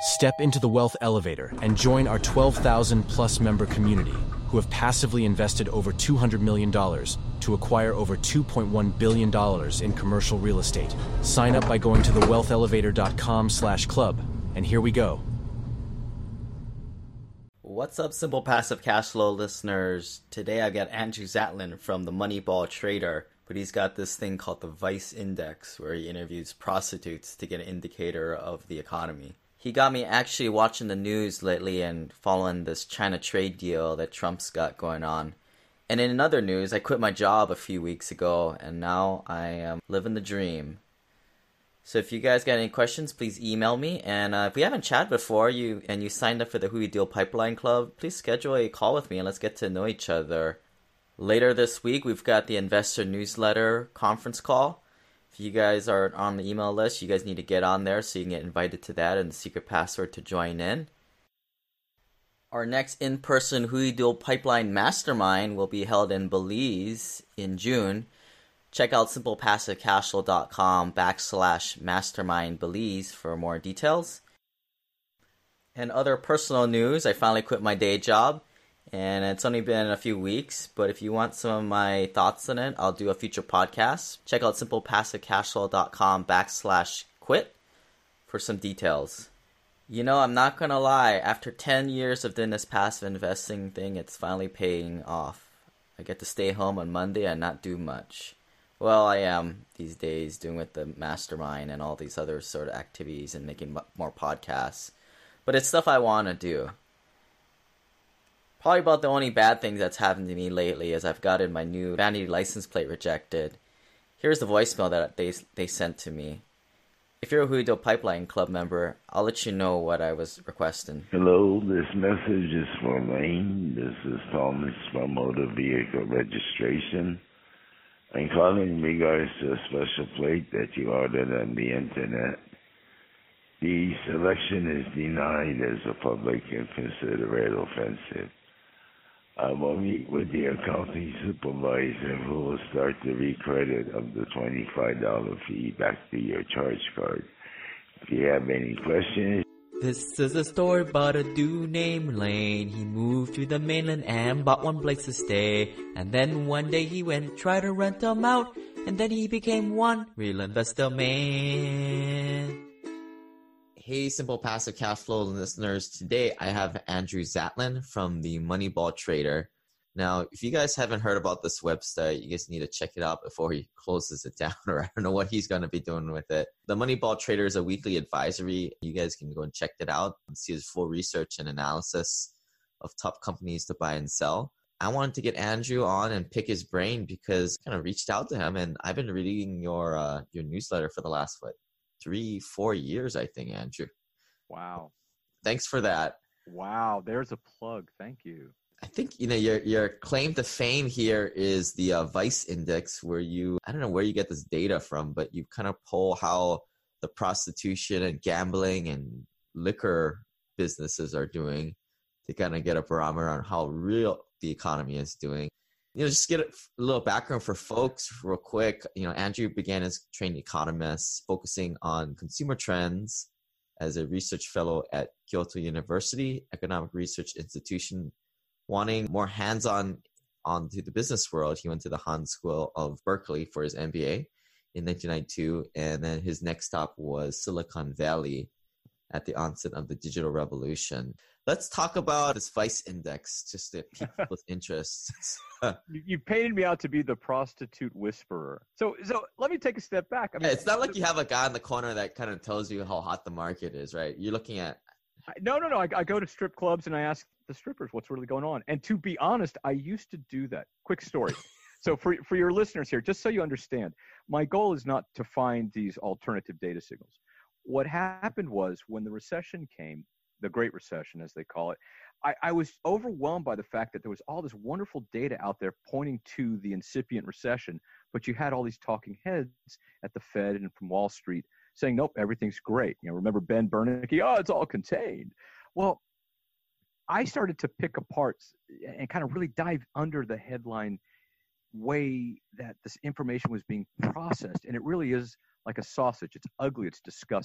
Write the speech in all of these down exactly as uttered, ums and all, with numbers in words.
Step into the Wealth Elevator and join our twelve thousand plus member community who have passively invested over two hundred million dollars to acquire over two point one billion dollars in commercial real estate. Sign up by going to the wealth elevator dot com slash club, and here we go. What's up, Simple Passive Cash Flow listeners? Today I've got Andrew Zatlin from the Moneyball Trader, but he's got this thing called the Vice Index where he interviews prostitutes to get an indicator of the economy. He got me actually watching the news lately and following this China trade deal that Trump's got going on. And in other news, I quit my job a few weeks ago, and now I am living the dream. So if you guys got any questions, please email me. And uh, if we haven't chatted before you and you signed up for the Hui Deal Pipeline Club, please schedule a call with me and let's get to know each other. Later this week, we've got the Investor Newsletter conference call. If you guys are on the email list, you guys need to get on there so you can get invited to that and the secret password to join in. Our next in-person Hui Deal Pipeline Mastermind will be held in Belize in June. Check out simplepassivecashflow.com backslash mastermind Belize for more details. And other personal news, I finally quit my day job. And it's only been a few weeks, but if you want some of my thoughts on it, I'll do a future podcast. Check out simplepassivecashflow.com backslash quit for some details. You know, I'm not going to lie. After ten years of doing this passive investing thing, it's finally paying off. I get to stay home on Monday and not do much. Well, I am these days doing with the mastermind and all these other sort of activities and making more podcasts. But it's stuff I want to do. Probably about the only bad thing that's happened to me lately is I've gotten my new vanity license plate rejected. Here's the voicemail that they they sent to me. If you're a Hui Deal Pipeline Club member, I'll let you know what I was requesting. Hello, this message is for Lane. This is Thomas from Motor Vehicle Registration. I'm calling in regards to a special plate that you ordered on the internet. The selection is denied as the public and consider it offensive. I will meet with the accounting supervisor who will start the recredit of the twenty-five dollars fee back to your charge card. If you have any questions... This is a story about a dude named Lane. He moved to the mainland and bought one place to stay. And then one day he went, tried to rent them out. And then he became one real investor man. Hey, Simple Passive Cash Flow listeners. Today I have Andrew Zatlin from the Moneyball Trader. Now, if you guys haven't heard about this website, you guys need to check it out before he closes it down, or I don't know what he's going to be doing with it. The Moneyball Trader is a weekly advisory. You guys can go and check it out and see his full research and analysis of top companies to buy and sell. I wanted to get Andrew on and pick his brain because I kind of reached out to him, and I've been reading your uh, your newsletter for the last, what, three, four years, I think, Andrew. Wow. Thanks for that. Wow. There's a plug. Thank you. I think, you know, your your claim to fame here is the uh, Vice Index, where you, I don't know where you get this data from, but you kind of poll how the prostitution and gambling and liquor businesses are doing to kind of get a barometer on how real the economy is doing. You know, just get a little background for folks real quick. You know, Andrew began as a trained economist, focusing on consumer trends as a research fellow at Kyoto University Economic Research Institution. Wanting more hands-on onto the business world, he went to the Han School of Berkeley for his M B A in nineteen ninety-two, and then his next stop was Silicon Valley at the onset of the digital revolution. Let's talk about this Vice Index, just to pique people's interest. You painted me out to be the prostitute whisperer. So, so let me take a step back. I mean, yeah, it's not like you have a guy in the corner that kind of tells you how hot the market is, right? You're looking at... No, no, no. I, I go to strip clubs and I ask the strippers what's really going on. And to be honest, I used to do that. Quick story. So for for your listeners here, just so you understand, my goal is not to find these alternative data signals. What happened was when the recession came, the Great Recession, as they call it, I, I was overwhelmed by the fact that there was all this wonderful data out there pointing to the incipient recession, but you had all these talking heads at the Fed and from Wall Street saying, nope, everything's great. You know, remember Ben Bernanke? Oh, it's all contained. Well, I started to pick apart and kind of really dive under the headline way that this information was being processed. And it really is like a sausage. It's ugly. It's disgusting.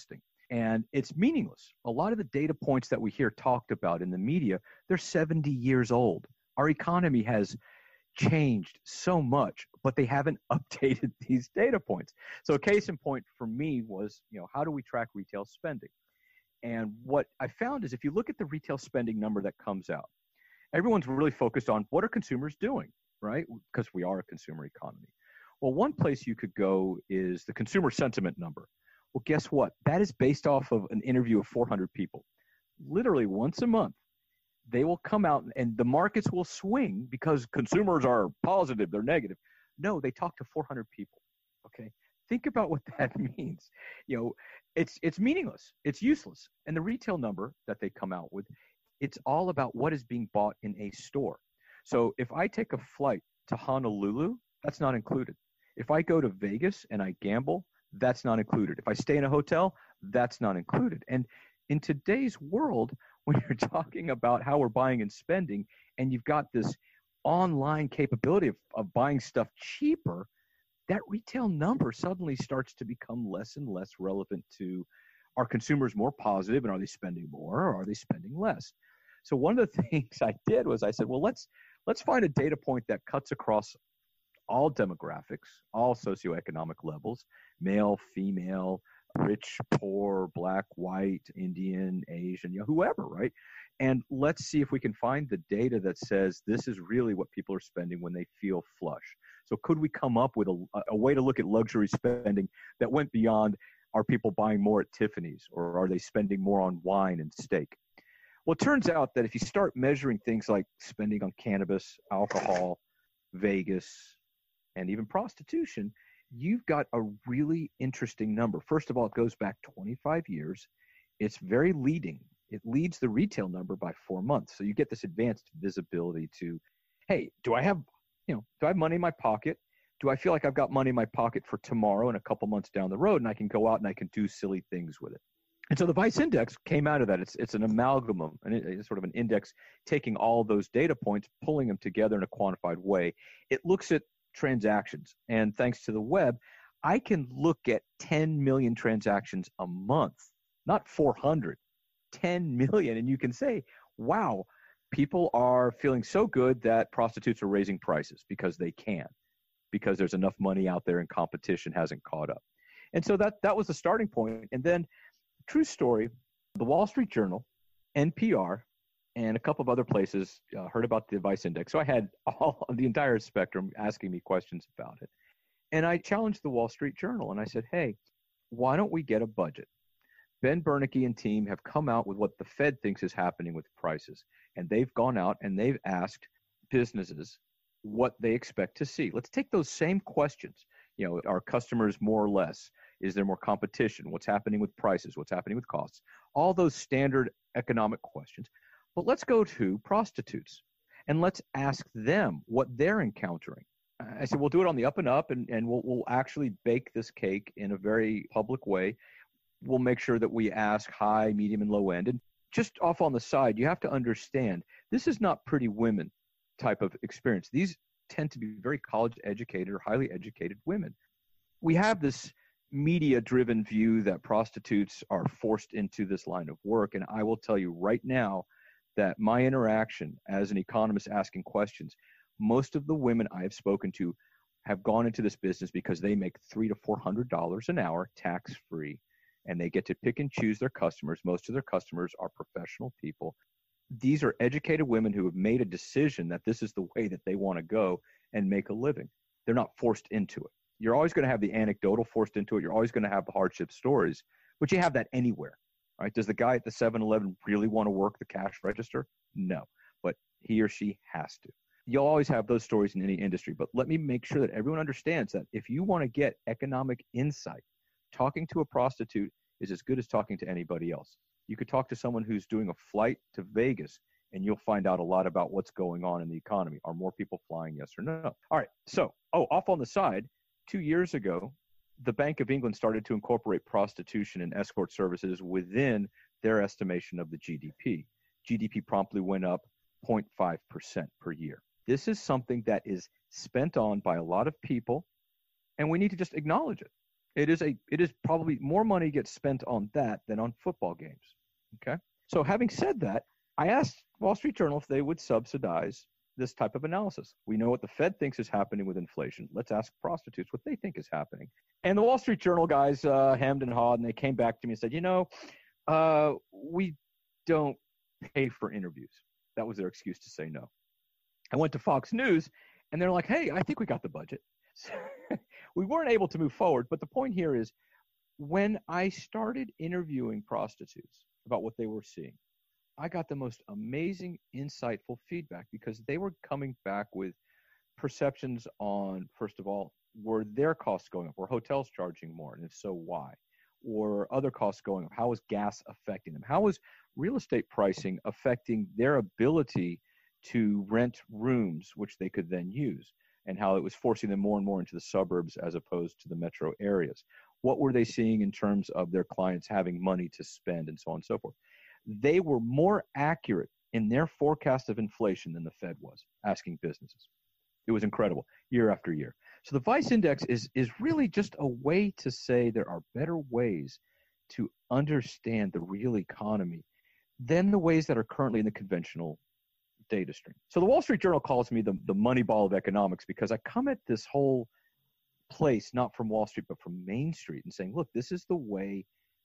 And it's meaningless. A lot of the data points that we hear talked about in the media, they're seventy years old. Our economy has changed so much, but they haven't updated these data points. So a case in point for me was, you know, how do we track retail spending? And what I found is if you look at the retail spending number that comes out, everyone's really focused on what are consumers doing, right? Because we are a consumer economy. Well, one place you could go is the consumer sentiment number. Well, guess what? That is based off of an interview of four hundred people. Literally once a month, they will come out and the markets will swing because consumers are positive, they're negative. No, they talk to four hundred people, okay? Think about what that means. You know, it's it's meaningless. It's useless. And the retail number that they come out with, it's all about what is being bought in a store. So if I take a flight to Honolulu, that's not included. If I go to Vegas and I gamble, that's not included. If I stay in a hotel, that's not included. And in today's world, when you're talking about how we're buying and spending, and you've got this online capability of, of buying stuff cheaper, that retail number suddenly starts to become less and less relevant to, are consumers more positive and are they spending more or are they spending less? So one of the things I did was I said, well, let's let's find a data point that cuts across all demographics, all socioeconomic levels, male, female, rich, poor, black, white, Indian, Asian, you know, whoever, right? And let's see if we can find the data that says this is really what people are spending when they feel flush. So could we come up with a, a way to look at luxury spending that went beyond, are people buying more at Tiffany's or are they spending more on wine and steak? Well, it turns out that if you start measuring things like spending on cannabis, alcohol, Vegas, and even prostitution, you've got a really interesting number. First of all, it goes back twenty-five years. It's very leading. It leads the retail number by four months. So you get this advanced visibility to, hey, do I have, you know, do I have money in my pocket? Do I feel like I've got money in my pocket for tomorrow and a couple months down the road and I can go out and I can do silly things with it? And so the Vice Index came out of that. It's it's an amalgam, and it's sort of an index taking all those data points, pulling them together in a quantified way. It looks at transactions. And thanks to the web, I can look at ten million transactions a month, not four hundred, ten million. And you can say, wow, people are feeling so good that prostitutes are raising prices because they can, because there's enough money out there and competition hasn't caught up. And so that, that was the starting point. And then, true story, the Wall Street Journal, N P R, and a couple of other places uh, heard about the Vice Index. So I had all the entire spectrum asking me questions about it. And I challenged the Wall Street Journal and I said, hey, why don't we get a budget? Ben Bernanke and team have come out with what the Fed thinks is happening with prices. And they've gone out and they've asked businesses what they expect to see. Let's take those same questions. You know, are customers more or less? Is there more competition? What's happening with prices? What's happening with costs? All those standard economic questions. But let's go to prostitutes and let's ask them what they're encountering. I said, we'll do it on the up and up, and, and we'll, we'll actually bake this cake in a very public way. We'll make sure that we ask high, medium, and low end. And just off on the side, you have to understand, this is not Pretty Women type of experience. These tend to be very college-educated or highly educated women. We have this media-driven view that prostitutes are forced into this line of work, and I will tell you right now that my interaction as an economist asking questions, most of the women I have spoken to have gone into this business because they make three to four hundred dollars an hour tax-free, and they get to pick and choose their customers. Most of their customers are professional people. These are educated women who have made a decision that this is the way that they want to go and make a living. They're not forced into it. You're always going to have the anecdotal forced into it. You're always going to have the hardship stories, but you have that anywhere. Right? Does the guy at the seven eleven really want to work the cash register? No, but he or she has to. You'll always have those stories in any industry, but let me make sure that everyone understands that if you want to get economic insight, talking to a prostitute is as good as talking to anybody else. You could talk to someone who's doing a flight to Vegas, and you'll find out a lot about what's going on in the economy. Are more people flying, yes or no? All right, so, oh, off on the side, two years ago, the Bank of England started to incorporate prostitution and escort services within their estimation of the G D P. G D P promptly went up zero point five percent per year. This is something that is spent on by a lot of people, and we need to just acknowledge it. It is a it is probably more money gets spent on that than on football games. Okay. So having said that, I asked Wall Street Journal if they would subsidize this type of analysis. We know what the Fed thinks is happening with inflation. Let's ask prostitutes what they think is happening. And the Wall Street Journal guys uh, hemmed and hawed, and they came back to me and said, you know, uh, we don't pay for interviews. That was their excuse to say no. I went to Fox News, and they're like, hey, I think we got the budget. So we weren't able to move forward. But the point here is, when I started interviewing prostitutes about what they were seeing, I got the most amazing, insightful feedback because they were coming back with perceptions on, first of all, were their costs going up? Were hotels charging more? And if so, why? Or other costs going up? How was gas affecting them? How was real estate pricing affecting their ability to rent rooms, which they could then use? And how it was forcing them more and more into the suburbs as opposed to the metro areas? What were they seeing in terms of their clients having money to spend and so on and so forth? They were more accurate in their forecast of inflation than the Fed was, asking businesses. It was incredible, year after year. So the Vice Index is, is really just a way to say there are better ways to understand the real economy than the ways that are currently in the conventional data stream. So the Wall Street Journal calls me the, the money ball of economics because I come at this whole place, not from Wall Street, but from Main Street and saying, look, this is the way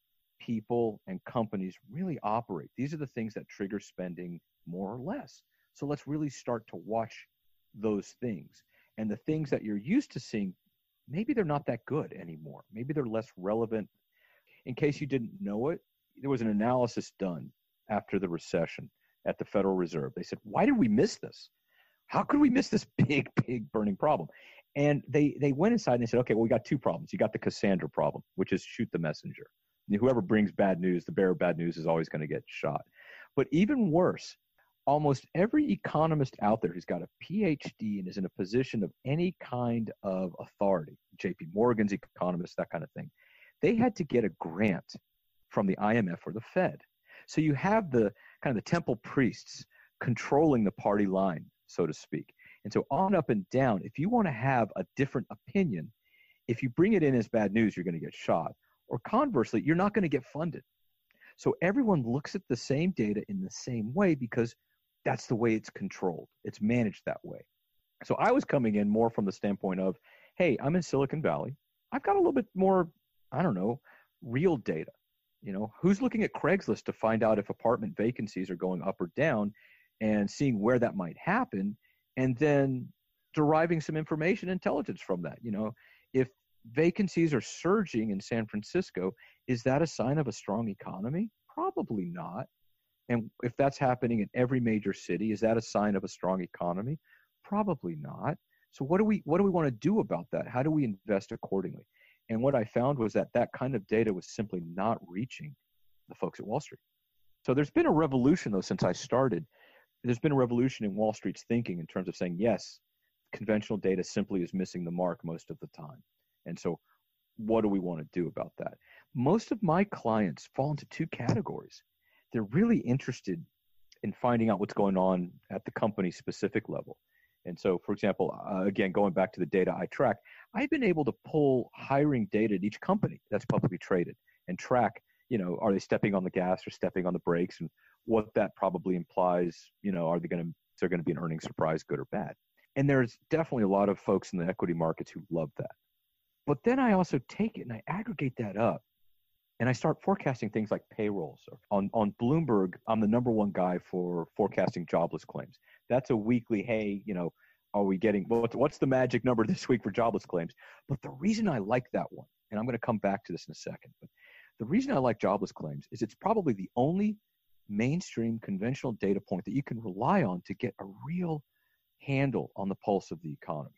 people and companies really operate. These are the things that trigger spending more or less. So let's really start to watch those things. And the things that you're used to seeing, maybe they're not that good anymore. Maybe they're less relevant. In case you didn't know it, there was an analysis done after the recession at the Federal Reserve. They said, why did we miss this? How could we miss this big, big burning problem? And they, they went inside and they said, okay, well, we got two problems. You got the Cassandra problem, which is shoot the messenger. Whoever brings bad news, the bearer of bad news is always going to get shot. But even worse, almost every economist out there who's got a P H D and is in a position of any kind of authority, J P Morgan's economist, that kind of thing, they had to get a grant from the I M F or the Fed. So you have the kind of the temple priests controlling the party line, so to speak. And so on up and down, if you want to have a different opinion, if you bring it in as bad news, you're going to get shot. Or conversely, you're not going to get funded. So everyone looks at the same data in the same way because that's the way it's controlled. It's managed that way. So I was coming in more from the standpoint of, hey, I'm in Silicon Valley. I've got a little bit more, I don't know, real data. You know, who's looking at Craigslist to find out if apartment vacancies are going up or down and seeing where that might happen and then deriving some information intelligence from that. You know, if vacancies are surging in San Francisco, is that a sign of a strong economy? Probably not. And if that's happening in every major city, is that a sign of a strong economy? Probably not. So what do we what do we want to do about that? How do we invest accordingly? And what I found was that that kind of data was simply not reaching the folks at Wall Street. So there's been a revolution, though, since I started. There's been a revolution in Wall Street's thinking in terms of saying, yes, conventional data simply is missing the mark most of the time. And so what do we want to do about that? Most of my clients fall into two categories. They're really interested in finding out what's going on at the company specific level. And so, for example, uh, again, going back to the data I track, I've been able to pull hiring data at each company that's publicly traded and track, you know, are they stepping on the gas or stepping on the brakes, and what that probably implies, you know, are they going to, is there going to be an earnings surprise, good or bad? And there's definitely a lot of folks in the equity markets who love that. But then I also take it and I aggregate that up and I start forecasting things like payrolls. On, on Bloomberg, I'm the number one guy for forecasting jobless claims. That's a weekly, hey, you know, are we getting, what's, what's the magic number this week for jobless claims? But the reason I like that one, and I'm going to come back to this in a second, but the reason I like jobless claims is it's probably the only mainstream conventional data point that you can rely on to get a real handle on the pulse of the economy.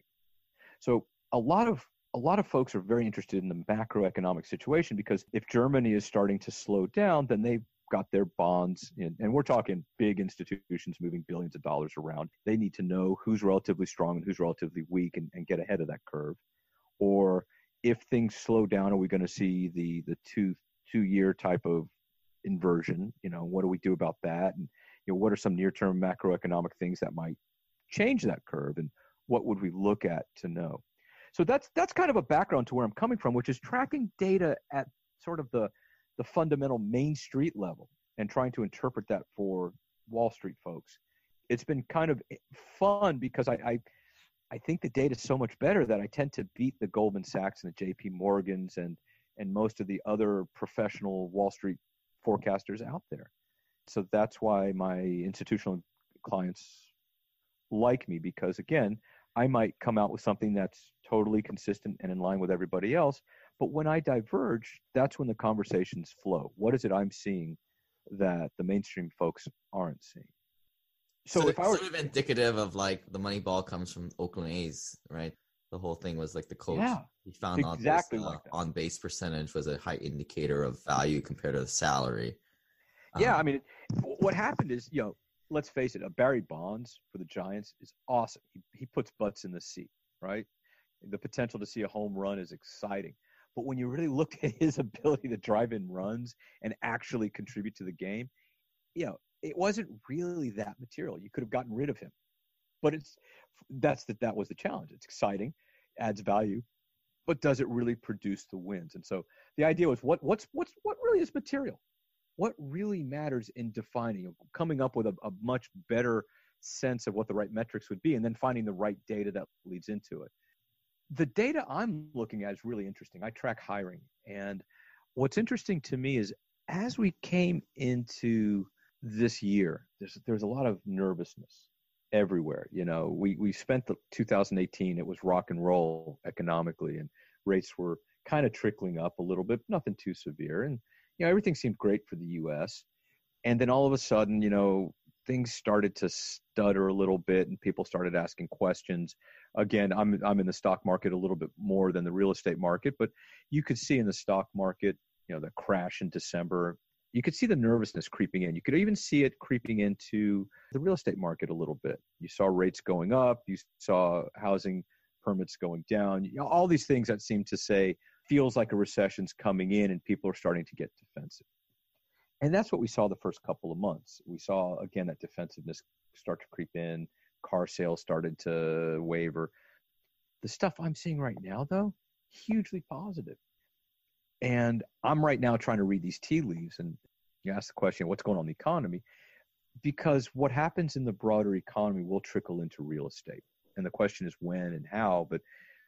So a lot of A lot of folks are very interested in the macroeconomic situation because if Germany is starting to slow down, then they've got their bonds in, and we're talking big institutions moving billions of dollars around. They need to know who's relatively strong and who's relatively weak and, and get ahead of that curve. Or if things slow down, are we going to see the the two two year type of inversion? You know, what do we do about that? And you know, what are some near term macroeconomic things that might change that curve? And what would we look at to know? So that's that's kind of a background to where I'm coming from, which is tracking data at sort of the the fundamental Main Street level and trying to interpret that for Wall Street folks. It's been kind of fun because I I, I think the data is so much better that I tend to beat the Goldman Sachs and the J P Morgans and and most of the other professional Wall Street forecasters out there. So that's why my institutional clients like me, because again, I might come out with something that's totally consistent and in line with everybody else. But when I diverge, that's when the conversations flow. What is it I'm seeing that the mainstream folks aren't seeing? So, so if I were sort of indicative of like the Moneyball comes from Oakland A's, right? The whole thing was like the coach. Yeah, he found exactly out this, uh, like that. on base percentage was a high indicator of value compared to the salary. Yeah, Um, I mean, what happened is, you know, let's face it, a Barry Bonds for the Giants is awesome. He, he puts butts in the seat, right? The potential to see a home run is exciting. But when you really look at his ability to drive in runs and actually contribute to the game, you know, it wasn't really that material. You could have gotten rid of him. But it's that's the, that was the challenge. It's exciting, adds value, but does it really produce the wins? And so the idea was what what's what's what really is material? What really matters in defining, coming up with a, a much better sense of what the right metrics would be, and then finding the right data that leads into it. The data I'm looking at is really interesting. I track hiring. And what's interesting to me is as we came into this year, there's there's a lot of nervousness everywhere. You know, we, we spent the two thousand eighteen, it was rock and roll economically, and rates were kind of trickling up a little bit, nothing too severe. And you know, everything seemed great for the U S. And then all of a sudden, you know, things started to stutter a little bit and people started asking questions. Again, I'm I'm in the stock market a little bit more than the real estate market, but you could see in the stock market, you know, the crash in December, you could see the nervousness creeping in. You could even see it creeping into the real estate market a little bit. You saw rates going up, you saw housing permits going down, you know, all these things that seem to say, feels like a recession's coming in and people are starting to get defensive. And that's what we saw the first couple of months. We saw, again, that defensiveness start to creep in. Car sales started to waver. The stuff I'm seeing right now, though, hugely positive. And I'm right now trying to read these tea leaves. And you ask the question, what's going on in the economy? Because what happens in the broader economy will trickle into real estate. And the question is when and how. But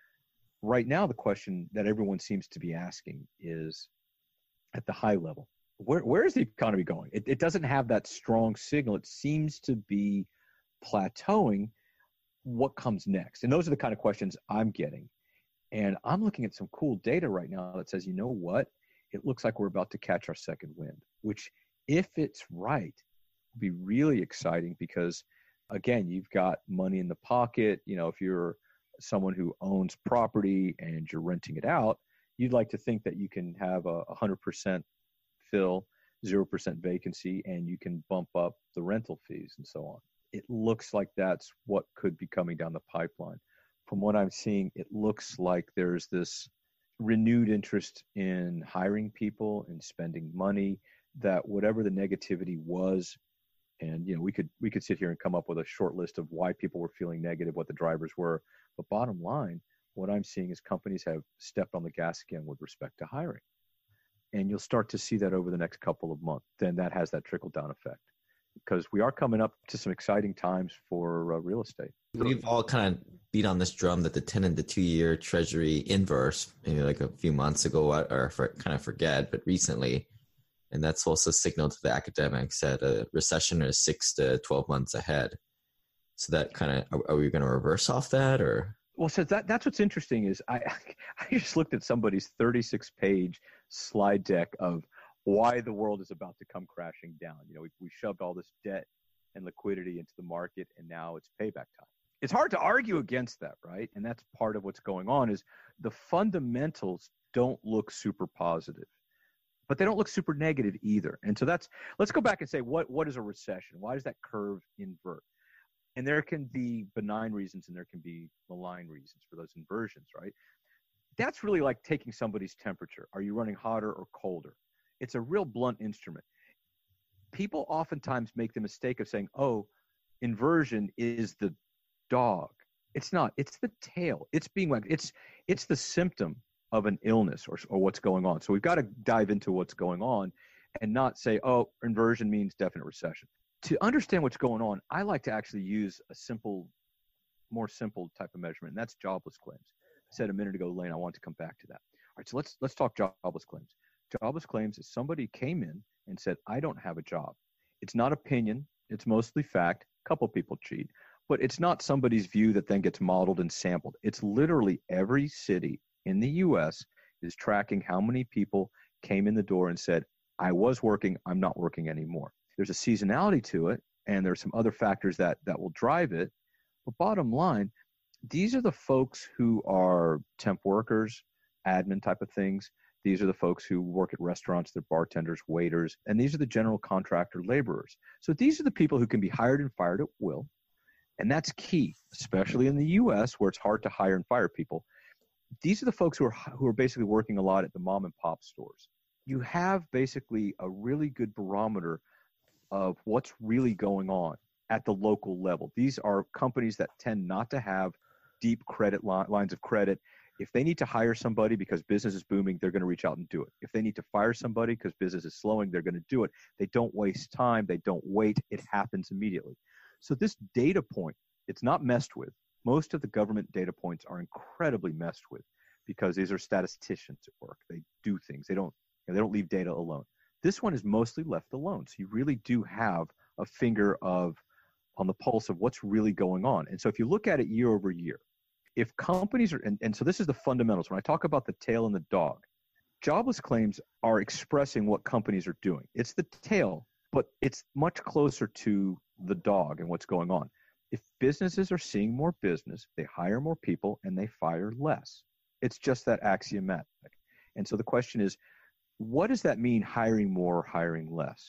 right now, the question that everyone seems to be asking is at the high level, where, where is the economy going? It, it doesn't have that strong signal. It seems to be plateauing. What comes next? And those are the kind of questions I'm getting. And I'm looking at some cool data right now that says, you know what? It looks like we're about to catch our second wind, which if it's right, will be really exciting because, again, you've got money in the pocket. You know, if you're someone who owns property and you're renting it out, you'd like to think that you can have a one hundred percent fill, zero percent vacancy, and you can bump up the rental fees and so on. It looks like that's what could be coming down the pipeline. From what I'm seeing, it looks like there's this renewed interest in hiring people and spending money, that whatever the negativity was, and you know, we could we could sit here and come up with a short list of why people were feeling negative, what the drivers were. But bottom line, what I'm seeing is companies have stepped on the gas again with respect to hiring. And you'll start to see that over the next couple of months. Then that has that trickle-down effect. Because we are coming up to some exciting times for uh, real estate. We've all kind of beat on this drum that the ten and the two-year Treasury inverse, maybe like a few months ago, or for, kind of forget, but recently, and that's also signaled to the academics that a recession is six to twelve months ahead. So that kind of, are, are we going to reverse off that, or? Well, so that that's what's interesting is I I just looked at somebody's thirty-six page slide deck of why the world is about to come crashing down. You know, we, we shoved all this debt and liquidity into the market, and now it's payback time. It's hard to argue against that, right? And that's part of what's going on is the fundamentals don't look super positive, but they don't look super negative either. And so that's, let's go back and say, what what is a recession? Why does that curve invert? And there can be benign reasons and there can be malign reasons for those inversions, right? That's really like taking somebody's temperature. Are you running hotter or colder? It's a real blunt instrument. People oftentimes make the mistake of saying, oh, inversion is the dog. It's not. It's the tail. It's being like it's it's the symptom of an illness or or what's going on. So we've got to dive into what's going on and not say, oh, inversion means definite recession. To understand what's going on, I like to actually use a simple, more simple type of measurement, and that's jobless claims. I said a minute ago, Lane, I want to come back to that. All right, so let's let's talk jobless claims. Jobless claims is somebody came in and said, I don't have a job. It's not opinion. It's mostly fact. A couple people cheat. But it's not somebody's view that then gets modeled and sampled. It's literally every city in the U S is tracking how many people came in the door and said, I was working, I'm not working anymore. There's a seasonality to it, and there's some other factors that, that will drive it. But bottom line, these are the folks who are temp workers, admin type of things. These are the folks who work at restaurants, they're bartenders, waiters, and these are the general contractor laborers. So these are the people who can be hired and fired at will. And that's key, especially in the U S where it's hard to hire and fire people. These are the folks who are who are basically working a lot at the mom and pop stores. You have basically a really good barometer of what's really going on at the local level. These are companies that tend not to have deep credit li- lines of credit. If they need to hire somebody because business is booming, they're going to reach out and do it. If they need to fire somebody because business is slowing, they're going to do it. They don't waste time. They don't wait. It happens immediately. So this data point, it's not messed with. Most of the government data points are incredibly messed with because these are statisticians at work. They do things. They don't, you know, they don't leave data alone. This one is mostly left alone. So you really do have a finger of on the pulse of what's really going on. And so if you look at it year over year, if companies are, and, and so this is the fundamentals. When I talk about the tail and the dog, jobless claims are expressing what companies are doing. It's the tail, but it's much closer to the dog and what's going on. If businesses are seeing more business, they hire more people and they fire less. It's just that axiomatic. And so the question is, what does that mean, hiring more or hiring less?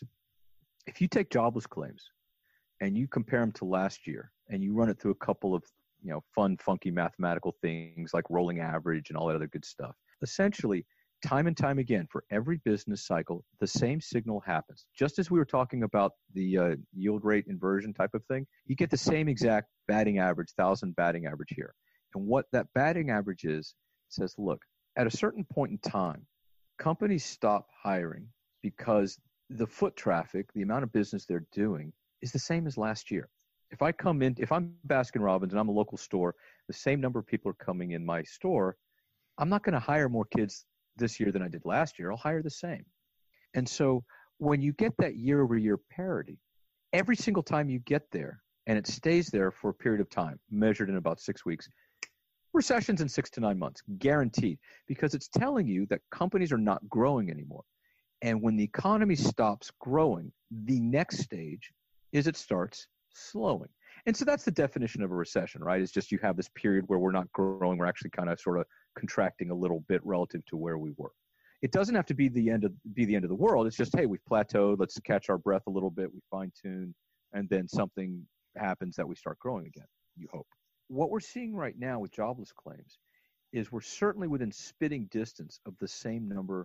If you take jobless claims and you compare them to last year and you run it through a couple of, you know, fun, funky mathematical things like rolling average and all that other good stuff, essentially, time and time again, for every business cycle, the same signal happens. Just as we were talking about the uh, yield rate inversion type of thing, you get the same exact batting average, thousand batting average here. And what that batting average is, says, look, at a certain point in time, companies stop hiring because the foot traffic, the amount of business they're doing, is the same as last year. If I come in, if I'm Baskin Robbins and I'm a local store, the same number of people are coming in my store, I'm not going to hire more kids this year than I did last year. I'll hire the same. And so when you get that year over year parity, every single time you get there and it stays there for a period of time, measured in about six weeks, recessions in six to nine months, guaranteed, because it's telling you that companies are not growing anymore. And when the economy stops growing, the next stage is it starts slowing. And so that's the definition of a recession, right? It's just you have this period where we're not growing. We're actually kind of sort of contracting a little bit relative to where we were. It doesn't have to be the end of be the end of the world. It's just, hey, we've plateaued. Let's catch our breath a little bit. We fine tune, and then something happens that we start growing again. You hope. What we're seeing right now with jobless claims is we're certainly within spitting distance of the same number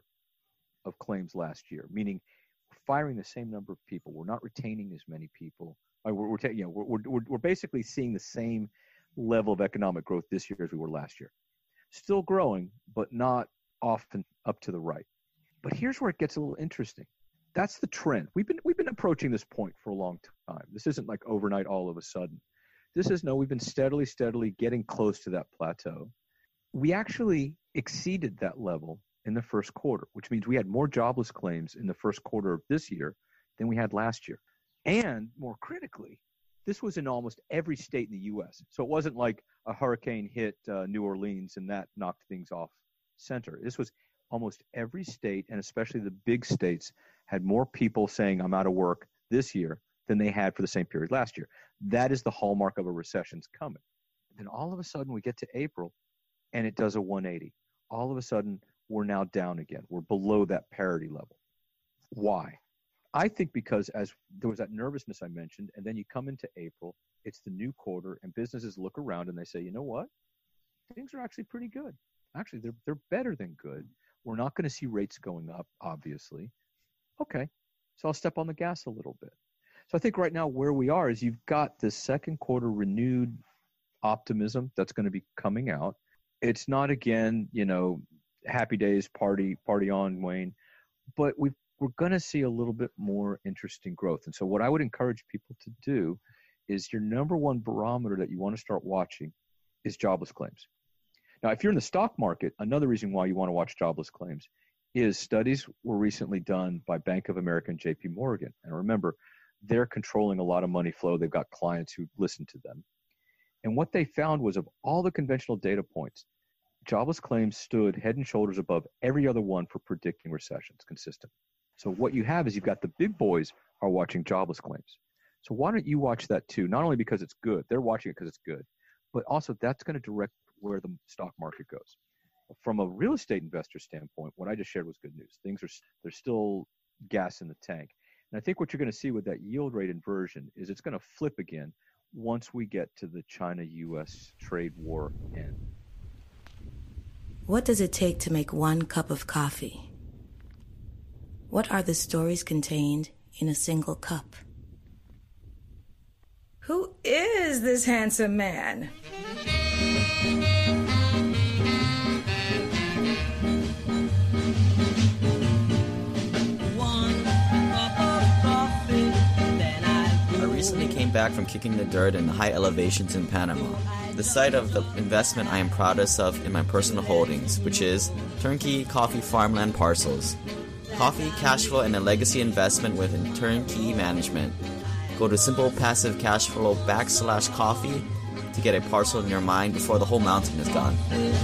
of claims last year, meaning we're firing the same number of people. We're not retaining as many people. We're, we're, you know, we're, we're, we're basically seeing the same level of economic growth this year as we were last year. Still growing, but not often up to the right. But here's where it gets a little interesting. That's the trend. We've been we've been approaching this point for a long time. This isn't like overnight all of a sudden. This is no, we've been steadily, steadily getting close to that plateau. We actually exceeded that level in the first quarter, which means we had more jobless claims in the first quarter of this year than we had last year. And more critically, this was in almost every state in the U S. So it wasn't like a hurricane hit uh, New Orleans and that knocked things off center. This was almost every state, and especially the big states, had more people saying, I'm out of work this year than they had for the same period last year. That is the hallmark of a recession's coming. Then all of a sudden we get to April and it does a one eighty. All of a sudden we're now down again. We're below that parity level. Why? I think because as there was that nervousness I mentioned, and then you come into April, it's the new quarter, and businesses look around and they say, you know what? Things are actually pretty good. Actually, they're they're better than good. We're not going to see rates going up, obviously. Okay, so I'll step on the gas a little bit. So I think right now where we are is you've got this second quarter renewed optimism that's going to be coming out. It's not, again, you know, happy days, party, party on, Wayne, but we've, we're going to see a little bit more interesting growth. And so what I would encourage people to do is your number one barometer that you want to start watching is jobless claims. Now, if you're in the stock market, another reason why you want to watch jobless claims is studies were recently done by Bank of America and J P Morgan. And remember, they're controlling a lot of money flow. They've got clients who listen to them. And what they found was of all the conventional data points, jobless claims stood head and shoulders above every other one for predicting recessions consistently. So what you have is you've got the big boys are watching jobless claims. So why don't you watch that too? Not only because it's good, they're watching it because it's good, but also that's going to direct where the stock market goes. From a real estate investor standpoint, what I just shared was good news. Things are, there's still gas in the tank. And I think what you're going to see with that yield rate inversion is it's going to flip again once we get to the China-U S trade war end. What does it take to make one cup of coffee? What are the stories contained in a single cup? Who is this handsome man? I recently came back from kicking the dirt in the high elevations in Panama, the site of the investment I am proudest of in my personal holdings, which is turnkey coffee farmland parcels. Coffee, cash flow, and a legacy investment with turnkey management. Go to Simple Passive Cash Flow backslash coffee to get a parcel in your mind before the whole mountain is gone.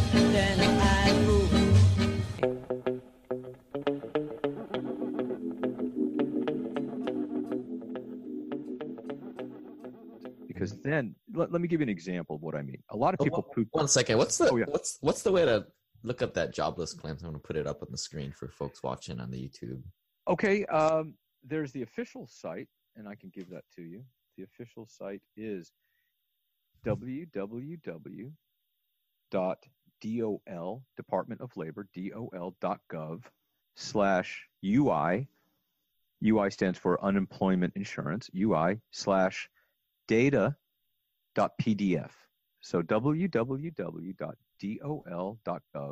Because then, let, let me give you an example of what I mean. A lot of people oh, poop. One second. What's the oh, yeah. what's what's the way to look up that jobless claims? I'm going to put it up on the screen for folks watching on the YouTube. Okay, um, there's the official site, and I can give that to you. The official site is w w w dot dol, Department of Labor, dol dot gov slash UI. U I stands for Unemployment Insurance, U I slash data dot p d f. So w w w dot dol dot gov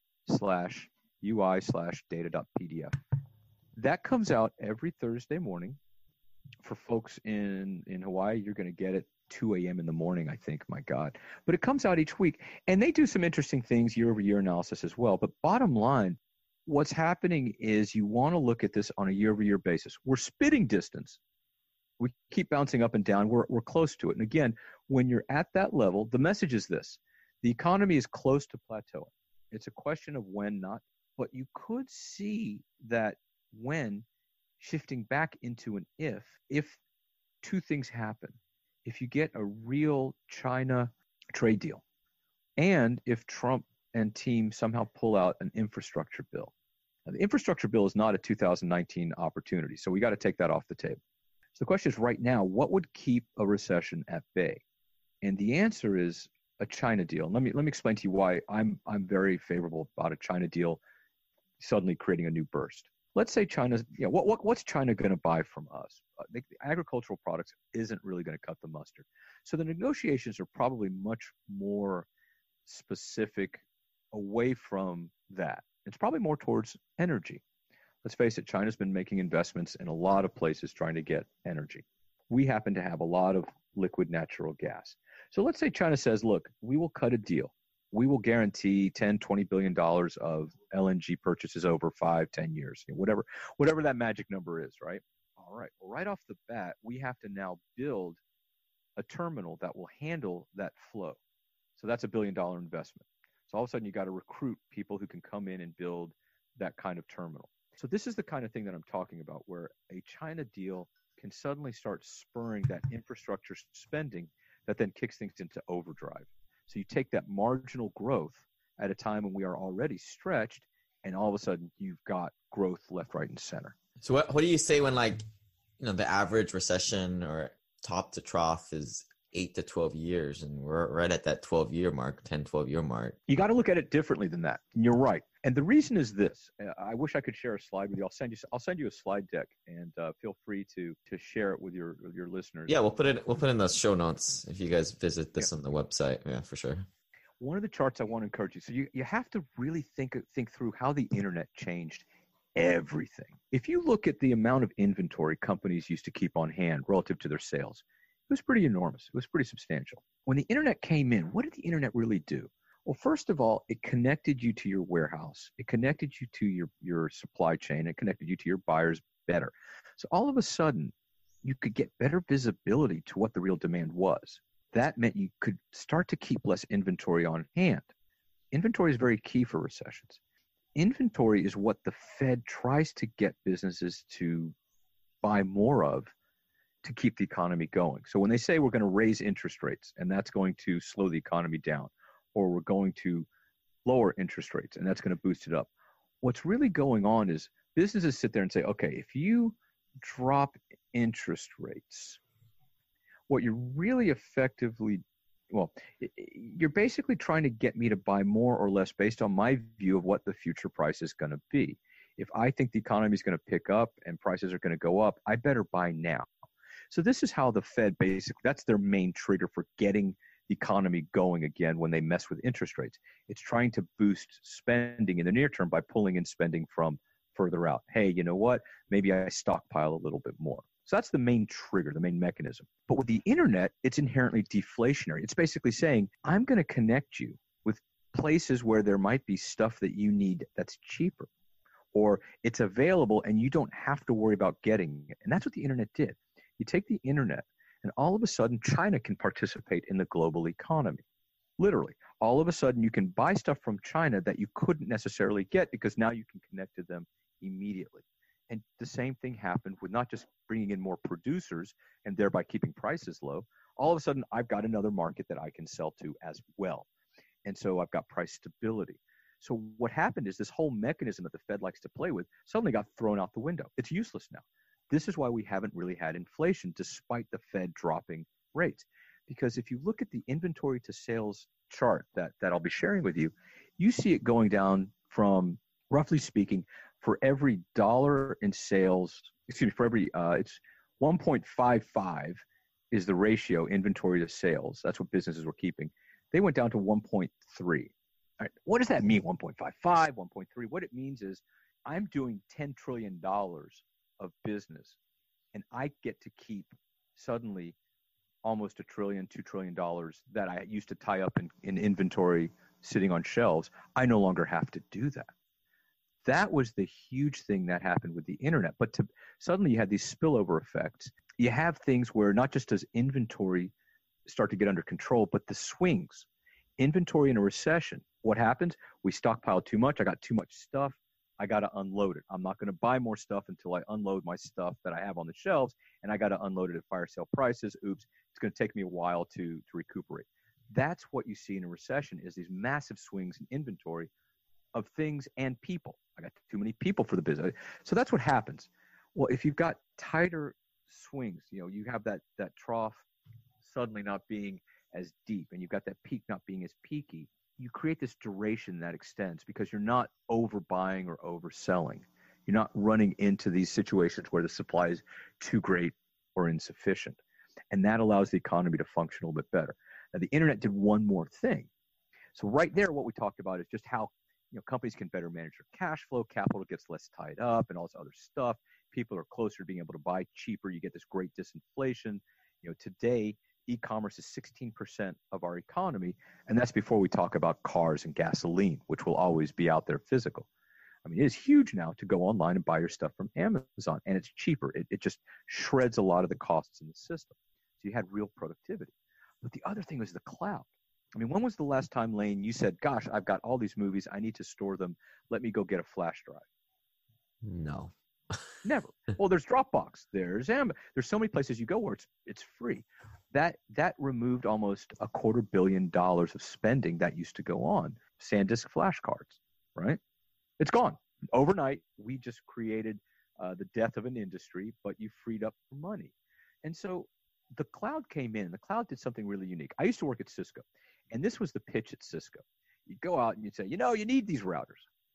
slash UI slash data dot p d f. That comes out every Thursday morning. For folks in, in Hawaii, you're going to get it two a.m. in the morning, I think, my God. But it comes out each week. And they do some interesting things, year-over-year analysis as well. But bottom line, what's happening is you want to look at this on a year-over-year basis. We're spitting distance. We keep bouncing up and down. We're, we're close to it. And again, when you're at that level, the message is this. The economy is close to plateauing. It's a question of when, not. But you could see that when shifting back into an if, if two things happen. If you get a real China trade deal, and if Trump and team somehow pull out an infrastructure bill. Now, the infrastructure bill is not a two thousand nineteen opportunity, so we got to take that off the table. So the question is right now, what would keep a recession at bay? And the answer is a China deal. Let me let me explain to you why I'm I'm very favorable about a China deal suddenly creating a new burst. Let's say China's, you know, what, what what's China going to buy from us? Uh, the, the agricultural products isn't really going to cut the mustard. So the negotiations are probably much more specific away from that. It's probably more towards energy. Let's face it, China's been making investments in a lot of places trying to get energy. We happen to have a lot of liquid natural gas. So let's say China says, look, we will cut a deal. We will guarantee ten, twenty billion dollars of L N G purchases over five, ten years, you know, whatever, whatever that magic number is, right? All right. Well, right off the bat, we have to now build a terminal that will handle that flow. So that's a billion dollar investment. So all of a sudden you got to recruit people who can come in and build that kind of terminal. So this is the kind of thing that I'm talking about, where a China deal can suddenly start spurring that infrastructure spending that then kicks things into overdrive. So you take that marginal growth at a time when we are already stretched, and all of a sudden you've got growth left, right, and center. So what, what do you say when, like, you know, the average recession or top to trough is eight to twelve years, and we're right at that twelve year mark, ten, twelve year mark? You got to look at it differently than that. And you're right. And the reason is this. I wish I could share a slide with you. I'll send you. I'll send you a slide deck, and uh, feel free to to share it with your with your listeners. Yeah, we'll put it. We'll put in the show notes if you guys visit this yeah. on the website. Yeah, for sure. One of the charts I want to encourage you. So you, you have to really think think through how the internet changed everything. If you look at the amount of inventory companies used to keep on hand relative to their sales, it was pretty enormous. It was pretty substantial. When the internet came in, what did the internet really do? Well, first of all, it connected you to your warehouse. It connected you to your, your supply chain. It connected you to your buyers better. So all of a sudden, you could get better visibility to what the real demand was. That meant you could start to keep less inventory on hand. Inventory is very key for recessions. Inventory is what the Fed tries to get businesses to buy more of to keep the economy going. So when they say we're going to raise interest rates and that's going to slow the economy down, or we're going to lower interest rates and that's going to boost it up, what's really going on is businesses sit there and say, okay, if you drop interest rates, what you're really effectively, well, you're basically trying to get me to buy more or less based on my view of what the future price is going to be. If I think the economy is going to pick up and prices are going to go up, I better buy now. So this is how the Fed basically, that's their main trigger for getting the economy going again when they mess with interest rates. It's trying to boost spending in the near term by pulling in spending from further out. Hey, you know what? Maybe I stockpile a little bit more. So that's the main trigger, the main mechanism. But with the internet, it's inherently deflationary. It's basically saying, I'm going to connect you with places where there might be stuff that you need that's cheaper, or it's available and you don't have to worry about getting it. And that's what the internet did. You take the internet, and all of a sudden, China can participate in the global economy. Literally, all of a sudden, you can buy stuff from China that you couldn't necessarily get because now you can connect to them immediately. And the same thing happened with not just bringing in more producers and thereby keeping prices low. All of a sudden, I've got another market that I can sell to as well. And so I've got price stability. So what happened is this whole mechanism that the Fed likes to play with suddenly got thrown out the window. It's useless now. This is why we haven't really had inflation despite the Fed dropping rates. Because if you look at the inventory to sales chart that, that I'll be sharing with you, you see it going down from, roughly speaking, for every dollar in sales, excuse me, for every, uh, it's one point five five is the ratio inventory to sales. That's what businesses were keeping. They went down to one point three. All right, what does that mean, one point five five, one point three? What it means is I'm doing ten trillion dollars of business, and I get to keep suddenly almost a trillion, two trillion dollars that I used to tie up in, in inventory sitting on shelves. I no longer have to do that. That was the huge thing that happened with the internet. But to, suddenly you had these spillover effects. You have things where not just does inventory start to get under control, but the swings. Inventory in a recession, what happens? We stockpile too much. I got too much stuff. I got to unload it. I'm not going to buy more stuff until I unload my stuff that I have on the shelves, and I got to unload it at fire sale prices. Oops, it's going to take me a while to, to recuperate. That's what you see in a recession is these massive swings in inventory of things and people. I got too many people for the business. So that's what happens. Well, if you've got tighter swings, you know, you have that, that trough suddenly not being as deep, and you've got that peak not being as peaky, you create this duration that extends because you're not overbuying or overselling. You're not running into these situations where the supply is too great or insufficient. And that allows the economy to function a little bit better. Now, the internet did one more thing. So right there, what we talked about is just how, you know, companies can better manage their cash flow, capital gets less tied up, and all this other stuff. People are closer to being able to buy cheaper. You get this great disinflation. You know, today, e-commerce is sixteen percent of our economy, and that's before we talk about cars and gasoline, which will always be out there physical. I mean, it is huge now to go online and buy your stuff from Amazon, and it's cheaper. It, it just shreds a lot of the costs in the system. So you had real productivity. But the other thing was the cloud. I mean, when was the last time, Lane, you said, gosh, I've got all these movies. I need to store them. Let me go get a flash drive. No. Never. Well, there's Dropbox. There's Am- There's so many places you go where it's it's free. That that removed almost a quarter billion dollars of spending that used to go on. SanDisk flash cards, right? It's gone. Overnight, we just created uh, the death of an industry, but you freed up money. And so the cloud came in. The cloud did something really unique. I used to work at Cisco, and this was the pitch at Cisco. You'd go out and you'd say, you know, you need these routers.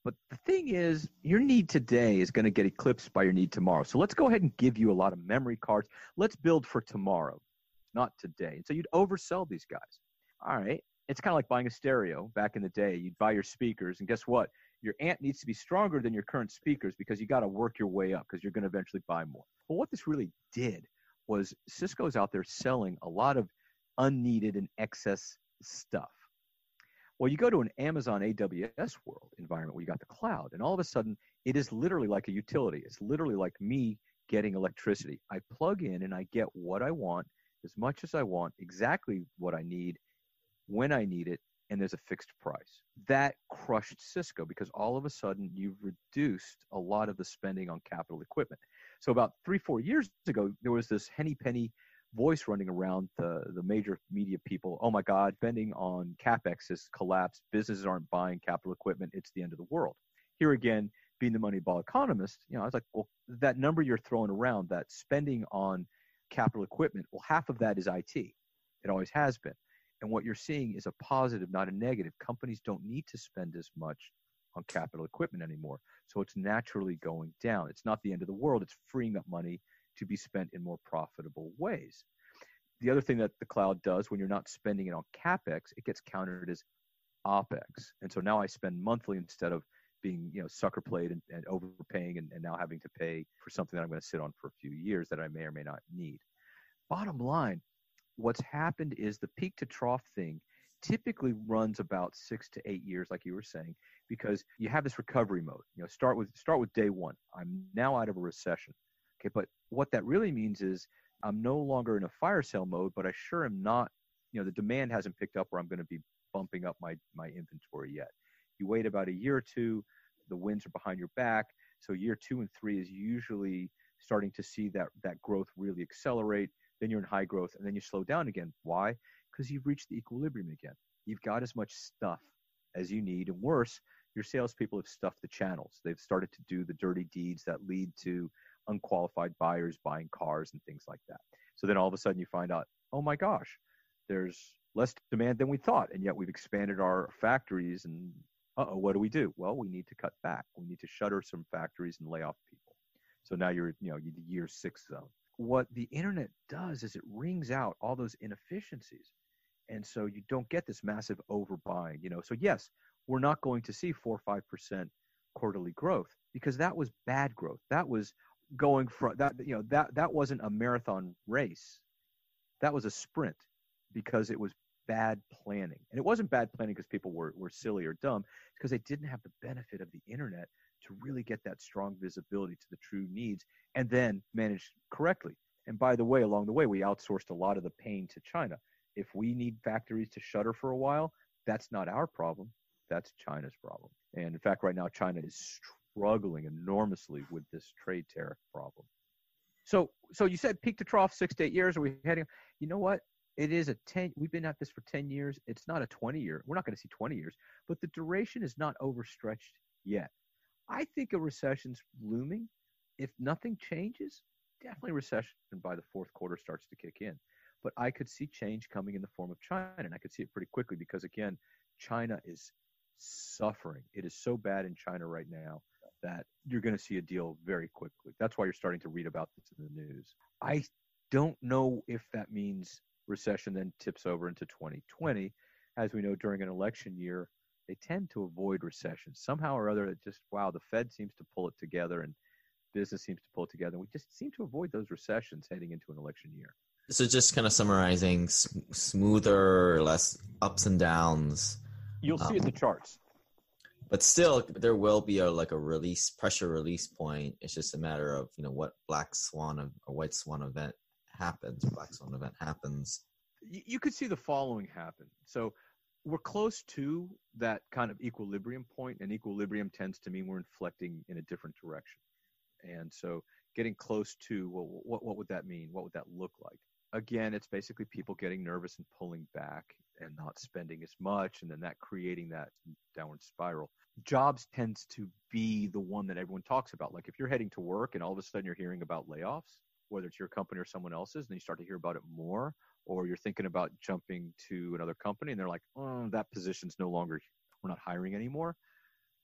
But the thing is, your need today is going to get eclipsed by your need tomorrow. So let's go ahead and give you a lot of memory cards. Let's build for tomorrow, not today. And so you'd oversell these guys. All right. It's kind of like buying a stereo back in the day. You'd buy your speakers, and guess what? Your amp needs to be stronger than your current speakers because you got to work your way up because you're going to eventually buy more. But what this really did was Cisco's out there selling a lot of unneeded and excess stuff. Well, you go to an Amazon A W S world environment where you got the cloud, and all of a sudden it is literally like a utility. It's literally like me getting electricity. I plug in and I get what I want, as much as I want, exactly what I need, when I need it, and there's a fixed price. That crushed Cisco because all of a sudden you've reduced a lot of the spending on capital equipment. So about three, four years ago, there was this henny penny voice running around the, the major media people. Oh my God, spending on CapEx has collapsed. Businesses aren't buying capital equipment. It's the end of the world. Here again, being the Moneyball economist, you know, I was like, well, that number you're throwing around, that spending on capital equipment, well, half of that is I T. It always has been. And what you're seeing is a positive, not a negative. Companies don't need to spend as much on capital equipment anymore. So it's naturally going down. It's not the end of the world. It's freeing up money to be spent in more profitable ways. The other thing that the cloud does when you're not spending it on CapEx, it gets counted as OpEx. And so now I spend monthly instead of being, you know, sucker played and, and overpaying and, and now having to pay for something that I'm going to sit on for a few years that I may or may not need. Bottom line, what's happened is the peak to trough thing typically runs about six to eight years, like you were saying, because you have this recovery mode. You know, start with start with day one. I'm now out of a recession. Okay, but what that really means is I'm no longer in a fire sale mode, but I sure am not. You know, the demand hasn't picked up where I'm going to be bumping up my my inventory yet. You wait about a year or two, the winds are behind your back. So year two and three is usually starting to see that that growth really accelerate. Then you're in high growth, and then you slow down again. Why? Because you've reached the equilibrium again. You've got as much stuff as you need, and worse, your salespeople have stuffed the channels. They've started to do the dirty deeds that lead to unqualified buyers buying cars and things like that. So then all of a sudden you find out, oh my gosh, there's less demand than we thought, and yet we've expanded our factories, and uh-oh, what do we do? Well, we need to cut back. We need to shutter some factories and lay off people. So now you're, you know, the year six zone. What the internet does is it wrings out all those inefficiencies. And so you don't get this massive overbuying, you know. So yes, we're not going to see four or five percent quarterly growth because that was bad growth. That was going from that, you know, that, that wasn't a marathon race. That was a sprint because it was bad planning. And it wasn't bad planning because people were, were silly or dumb. It's because they didn't have the benefit of the internet to really get that strong visibility to the true needs and then manage correctly. And by the way, along the way, we outsourced a lot of the pain to China. If we need factories to shutter for a while, that's not our problem. That's China's problem. And in fact, right now, China is struggling enormously with this trade tariff problem. So, so you said peak to trough, six to eight years. Are we heading? You know what? It is a ten. We've been at this for ten years. It's not a twenty year. We're not going to see twenty years, but the duration is not overstretched yet. I think a recession's looming. If nothing changes, definitely recession by the fourth quarter starts to kick in. But I could see change coming in the form of China, and I could see it pretty quickly because, again, China is suffering. It is so bad in China right now that you're going to see a deal very quickly. That's why you're starting to read about this in the news. I don't know if that means recession then tips over into twenty twenty. As we know, during an election year, they tend to avoid recession. Somehow or other, it just, wow, the Fed seems to pull it together and business seems to pull it together. We just seem to avoid those recessions heading into an election year. So just kind of summarizing, sm- smoother, less ups and downs. You'll see um, it in the charts. But still, there will be a like a release, pressure release point. It's just a matter of, you know, what black swan or white swan event happens, black swan event happens. You, you could see the following happen. So we're close to that kind of equilibrium point, and equilibrium tends to mean we're inflecting in a different direction. And so getting close to, well, what, what would that mean? What would that look like? Again, it's basically people getting nervous and pulling back and not spending as much, and then that creating that downward spiral. Jobs tends to be the one that everyone talks about. Like if you're heading to work and all of a sudden you're hearing about layoffs, whether it's your company or someone else's, and you start to hear about it more, or you're thinking about jumping to another company and they're like, oh, that position's no longer, we're not hiring anymore.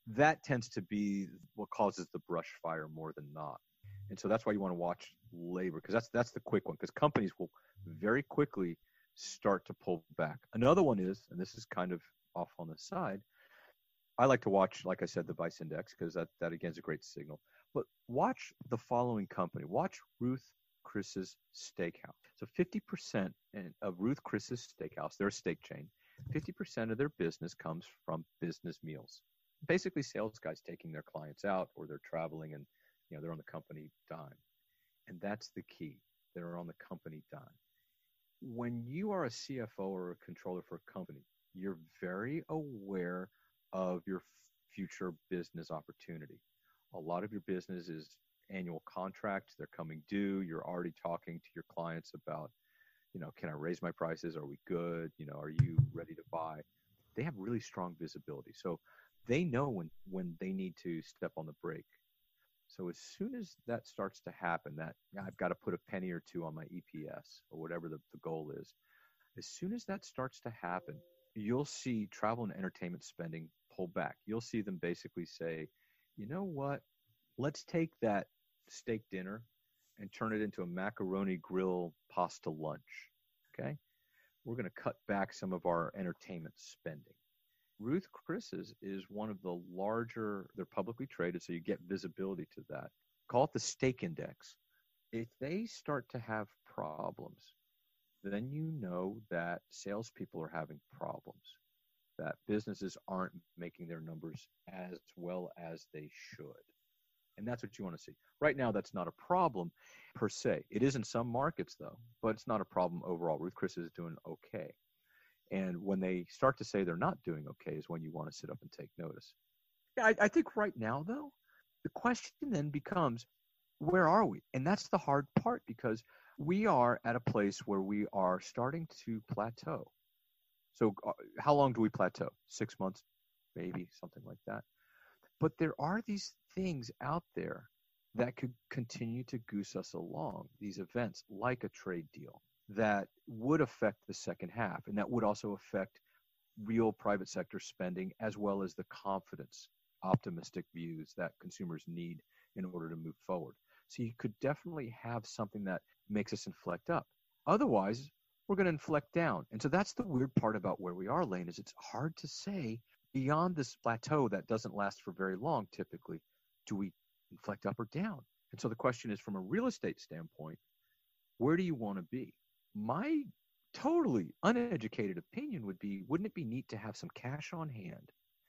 that tends to be what causes the brush fire more than not. And so that's why you want to watch labor, because that's that's the quick one, because companies will very quickly start to pull back. Another one is, and this is kind of off on the side, I like to watch, like I said, the Vice Index, because that, that again is a great signal. But watch the following company. Watch Ruth Chris's Steakhouse. So fifty percent of Ruth Chris's Steakhouse, they're a steak chain, fifty percent of their business comes from business meals. Basically sales guys taking their clients out, or they're traveling and you know they're on the company dime. And that's the key. They're on the company dime. When you are a C F O or a controller for a company, you're very aware of your future business opportunity. A lot of your business is annual contracts. They're coming due. You're already talking to your clients about, you know, can I raise my prices? Are we good? You know, are you ready to buy? They have really strong visibility. So they know when, when they need to step on the brake. So as soon as that starts to happen, that I've got to put a penny or two on my E P S or whatever the, the goal is, as soon as that starts to happen, you'll see travel and entertainment spending pull back. You'll see them basically say, you know what, let's take that steak dinner and turn it into a macaroni grill pasta lunch, okay? We're going to cut back some of our entertainment spending. Ruth Chris's is one of the larger, they're publicly traded, so you get visibility to that. Call it the steak index. If they start to have problems, then you know that salespeople are having problems, that businesses aren't making their numbers as well as they should. And that's what you want to see. Right now, that's not a problem per se. It is in some markets, though, but it's not a problem overall. Ruth Chris is doing okay. And when they start to say they're not doing okay is when you want to sit up and take notice. Yeah, I, I think right now, though, the question then becomes, where are we? And that's the hard part, because we are at a place where we are starting to plateau. So uh, how long do we plateau? Six months, maybe, something like that. But there are these things out there that could continue to goose us along, these events like a trade deal that would affect the second half, and that would also affect real private sector spending, as well as the confidence, optimistic views that consumers need in order to move forward. So you could definitely have something that makes us inflect up. Otherwise, we're going to inflect down. And so that's the weird part about where we are, Lane, is it's hard to say beyond this plateau that doesn't last for very long, typically, do we inflect up or down? And so the question is, from a real estate standpoint, where do you want to be? My totally uneducated opinion would be, wouldn't it be neat to have some cash on hand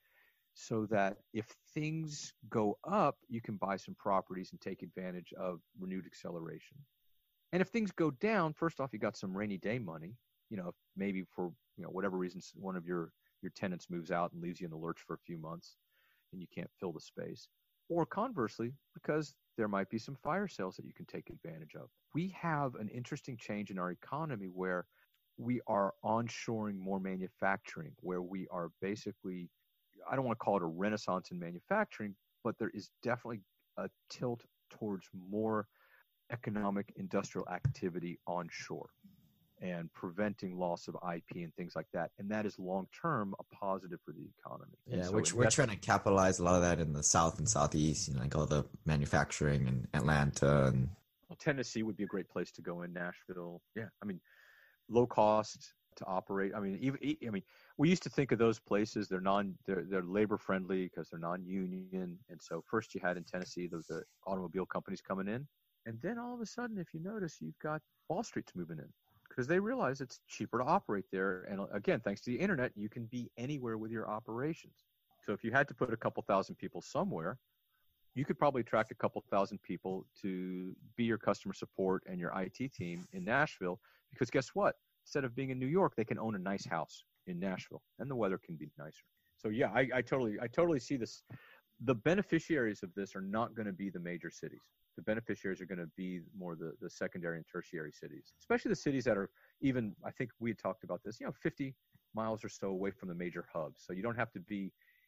so that if things go up, you can buy some properties and take advantage of renewed acceleration? And if things go down, first off, you got some rainy day money, you know, maybe for, you know, whatever reasons, one of your, your tenants moves out and leaves you in the lurch for a few months and you can't fill the space. Or conversely, because there might be some fire sales that you can take advantage of. We have an interesting change in our economy where we are onshoring more manufacturing, where we are basically, I don't want to call it a renaissance in manufacturing, but there is definitely a tilt towards more economic industrial activity onshore and preventing loss of I P and things like that. And that is long-term a positive for the economy. Yeah, so which we're trying to capitalize a lot of that in the South and Southeast, you know, like all the manufacturing in Atlanta. And well, Tennessee would be a great place to go in. Nashville. Yeah. I mean, low cost to operate. I mean, even, I mean, we used to think of those places, they're non, they're, they're labor friendly because they're non-union. And so first you had in Tennessee, those the automobile companies coming in. And then all of a sudden, if you notice, you've got Wall Street's moving in, because they realize it's cheaper to operate there. And again, thanks to the internet, you can be anywhere with your operations. So if you had to put a couple thousand people somewhere, you could probably attract a couple thousand people to be your customer support and your I T team in Nashville, because guess what? Instead of being in New York, they can own a nice house in Nashville and the weather can be nicer. So yeah, I, I totally, I totally see this. The beneficiaries of this are not going to be the major cities. The beneficiaries are going to be more the, the secondary and tertiary cities, especially the cities that are even, I think we had talked about this, you know, fifty miles or so away from the major hubs. So you don't have to be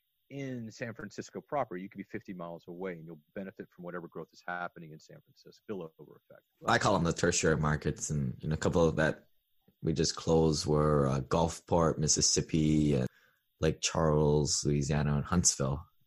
in San Francisco proper. You could be fifty miles away and you'll benefit from whatever growth is happening in San Francisco. Spillover effect. I call them the tertiary markets. And you know, a couple of that we just closed were uh, Gulfport, Mississippi, and Lake Charles, Louisiana, and Huntsville.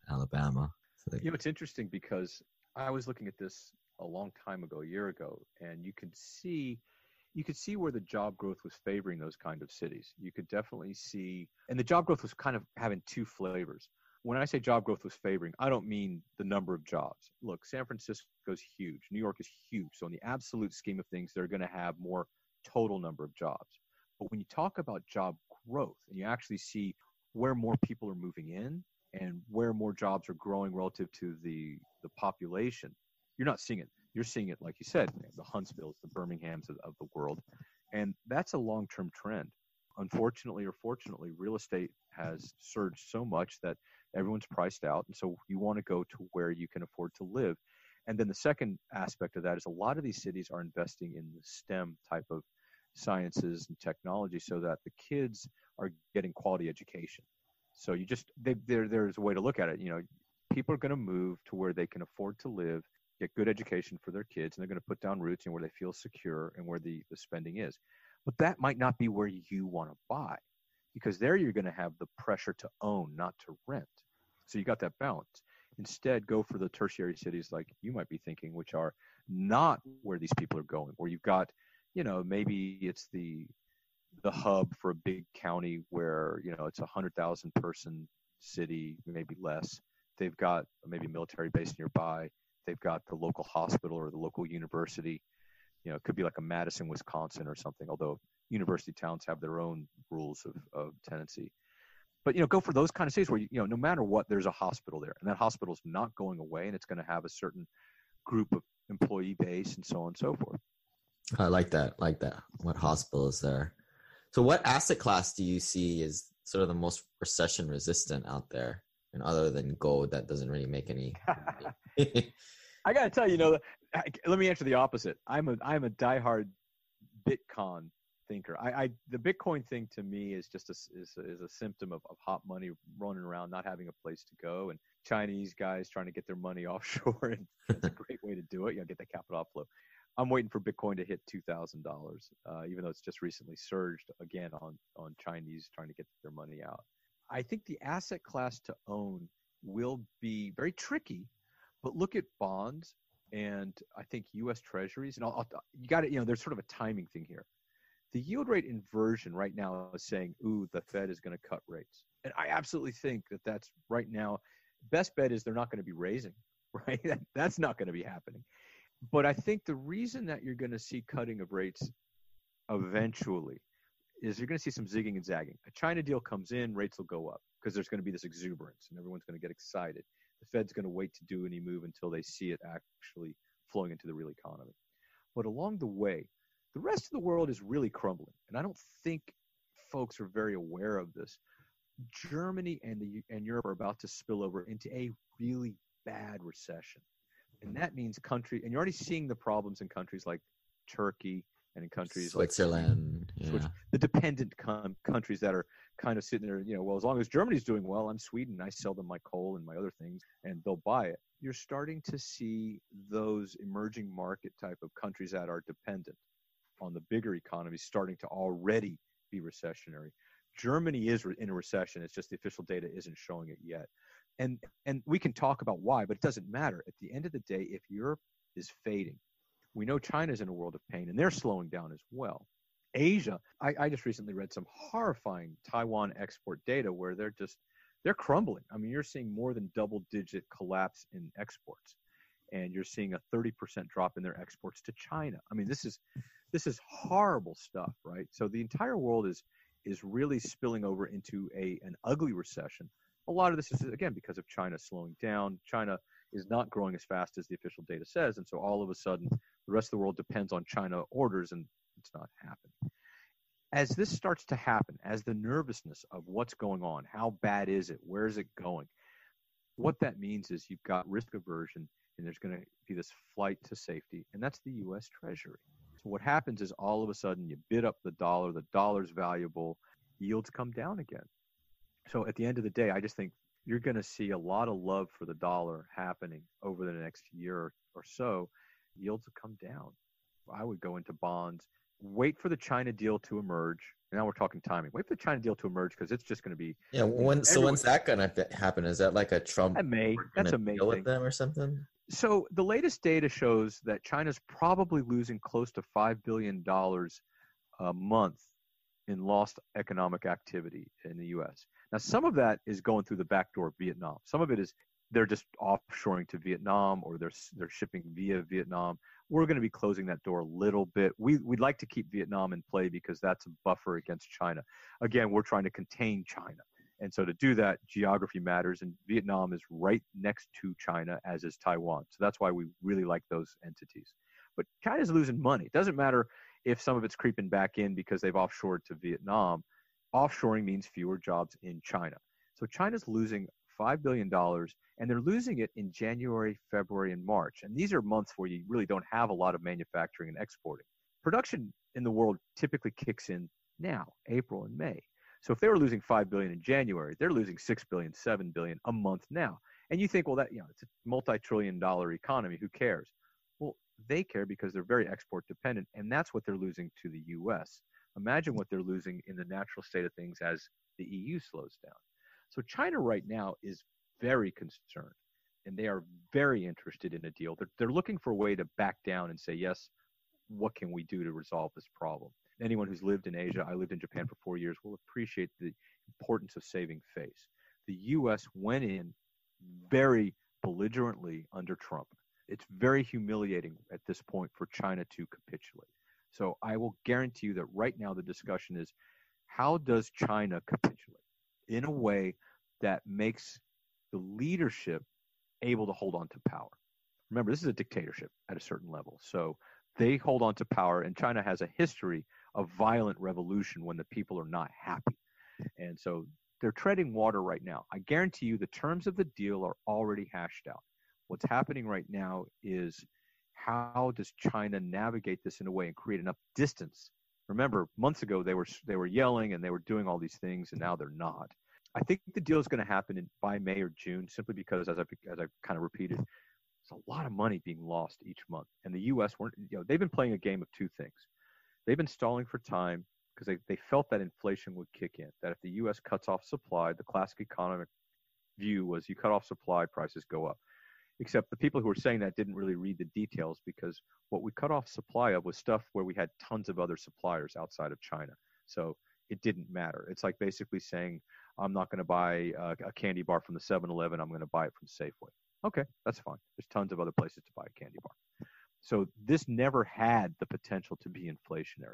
Alabama. So they, You know, it's interesting because I was looking at this a long time ago, a year ago, and you could see you could see where the job growth was favoring those kind of cities. You could definitely see, and the job growth was kind of having two flavors. When I say job growth was favoring, I don't mean the number of jobs. Look, San Francisco's huge. New York is huge. So in the absolute scheme of things, they're going to have more total number of jobs. But when you talk about job growth and you actually see where more people are moving in and where more jobs are growing relative to the, the population, you're not seeing it. You're seeing it, like you said, the Huntsvilles, the Birminghams of, of the world. And that's a long-term trend. Unfortunately or fortunately, real estate has surged so much that everyone's priced out. And so you want to go to where you can afford to live. And then the second aspect of that is a lot of these cities are investing in the STEM type of sciences and technology so that the kids are getting quality education. So you just, they, there, there's a way to look at it. You know, people are going to move to where they can afford to live, get good education for their kids, and they're going to put down roots in where they feel secure and where the, the spending is. But that might not be where you want to buy, because there you're going to have the pressure to own, not to rent. So you got that balance. Instead, go for the tertiary cities like you might be thinking, which are not where these people are going, where you've got, you know, maybe it's the the hub for a big county where, you know, it's a one hundred thousand person city, maybe less. They've got maybe a military base nearby. They've got the local hospital or the local university. You know, it could be like a Madison, Wisconsin or something, although university towns have their own rules of, of tenancy. But, you know, go for those kind of cities where, you know, no matter what, there's a hospital there. And that hospital is not going away, and it's going to have a certain group of employee base and so on and so forth. I like that. Like that. What hospital is there? So what asset class do you see is sort of the most recession resistant out there? And other than gold, that doesn't really make any. I got to tell you, you know, let me answer the opposite. I'm a I'm a diehard Bitcoin thinker. I, I the Bitcoin thing to me is just a, is, is a symptom of, of hot money running around, not having a place to go, and Chinese guys trying to get their money offshore. And that's a great way to do it. You know, get that capital outflow. I'm waiting for Bitcoin to hit two thousand dollars, uh, even though it's just recently surged again on on Chinese trying to get their money out. I think the asset class to own will be very tricky, but look at bonds and I think U S Treasuries. And I'll, I'll, you got to, you know, there's sort of a timing thing here. The yield rate inversion right now is saying, ooh, the Fed is going to cut rates. And I absolutely think that that's right now, best bet is they're not going to be raising, right? That, that's not going to be happening. But I think the reason that you're going to see cutting of rates eventually is you're going to see some zigging and zagging. A China deal comes in, rates will go up because there's going to be this exuberance and everyone's going to get excited. The Fed's going to wait to do any move until they see it actually flowing into the real economy. But along the way, the rest of the world is really crumbling. And I don't think folks are very aware of this. Germany and the and Europe are about to spill over into a really bad recession. And that means country, and you're already seeing the problems in countries like Turkey and in countries Switzerland, like yeah. the dependent com- countries that are kind of sitting there, you know, well, as long as Germany's doing well, I'm Sweden, I sell them my coal and my other things, and they'll buy it. You're starting to see those emerging market type of countries that are dependent on the bigger economies starting to already be recessionary. Germany is re- in a recession. It's just the official data isn't showing it yet. And and we can talk about why, but it doesn't matter. At the end of the day, if Europe is fading, we know China's in a world of pain, and they're slowing down as well. Asia, I, I just recently read some horrifying Taiwan export data where they're just, they're crumbling. I mean, you're seeing more than double-digit collapse in exports, and you're seeing a thirty percent drop in their exports to China. I mean, this is this is horrible stuff, right? So the entire world is is really spilling over into a an ugly recession. A lot of this is, again, because of China slowing down. China is not growing as fast as the official data says, and so all of a sudden, the rest of the world depends on China orders, and it's not happening. As this starts to happen, as the nervousness of what's going on, how bad is it, where is it going, what that means is you've got risk aversion, and there's going to be this flight to safety, and that's the U S Treasury. So what happens is all of a sudden you bid up the dollar, the dollar's valuable, yields come down again. So at the end of the day, I just think you're going to see a lot of love for the dollar happening over the next year or so. Yields will come down. I would go into bonds, wait for the China deal to emerge, And now we're talking timing. Wait for the China deal to emerge because it's just going to be. Yeah. When, so when's that going to happen? Is that like a Trump That May. That's a May deal thing. with them or something? So the latest data shows that China's probably losing close to five billion dollars a month in lost economic activity in the U S. Now, some of that is going through the back door of Vietnam. Some of it is they're just offshoring to Vietnam, or they're they're shipping via Vietnam. We're going to be closing that door a little bit. We, we'd like to keep Vietnam in play because that's a buffer against China. Again, we're trying to contain China. And so to do that, geography matters, and Vietnam is right next to China, as is Taiwan. So that's why we really like those entities. But China's losing money. It doesn't matter if some of it's creeping back in because they've offshored to Vietnam. Offshoring means fewer jobs in China. So China's losing five billion dollars, and they're losing it in January, February, and March. And these are months where you really don't have a lot of manufacturing and exporting. Production in the world typically kicks in now, April and May. So if they were losing five billion dollars in January, they're losing six billion dollars, seven billion dollars a month now. And you think, well, that, you know, it's a multi-trillion dollar economy. Who cares? Well, they care because they're very export dependent, and that's what they're losing to the U S. Imagine what they're losing in the natural state of things as the E U slows down. So China right now is very concerned, and they are very interested in a deal. They're, they're looking for a way to back down and say, yes, what can we do to resolve this problem? Anyone who's lived in Asia, I lived in Japan for four years, will appreciate the importance of saving face. The U S went in very belligerently under Trump. It's very humiliating at this point for China to capitulate. So I will guarantee you that right now the discussion is, how does China capitulate in a way that makes the leadership able to hold on to power? Remember, this is a dictatorship at a certain level. So they hold on to power, and China has a history of violent revolution when the people are not happy. And so they're treading water right now. I guarantee you the terms of the deal are already hashed out. What's happening right now is, how does China navigate this in a way and create enough distance? Remember, months ago they were they were yelling and they were doing all these things, and now they're not. I think the deal is going to happen in, by May or June, simply because, as I as I kind of repeated, there's a lot of money being lost each month, and the U S weren't. You know, they've been playing a game of two things. They've been stalling for time because they, they felt that inflation would kick in. That if the U S cuts off supply, the classic economic view was you cut off supply, prices go up. Except the people who were saying that didn't really read the details, because what we cut off supply of was stuff where we had tons of other suppliers outside of China. So it didn't matter. It's like basically saying, I'm not going to buy a, a candy bar from the seven eleven, I'm going to buy it from Safeway. Okay, that's fine. There's tons of other places to buy a candy bar. So this never had the potential to be inflationary.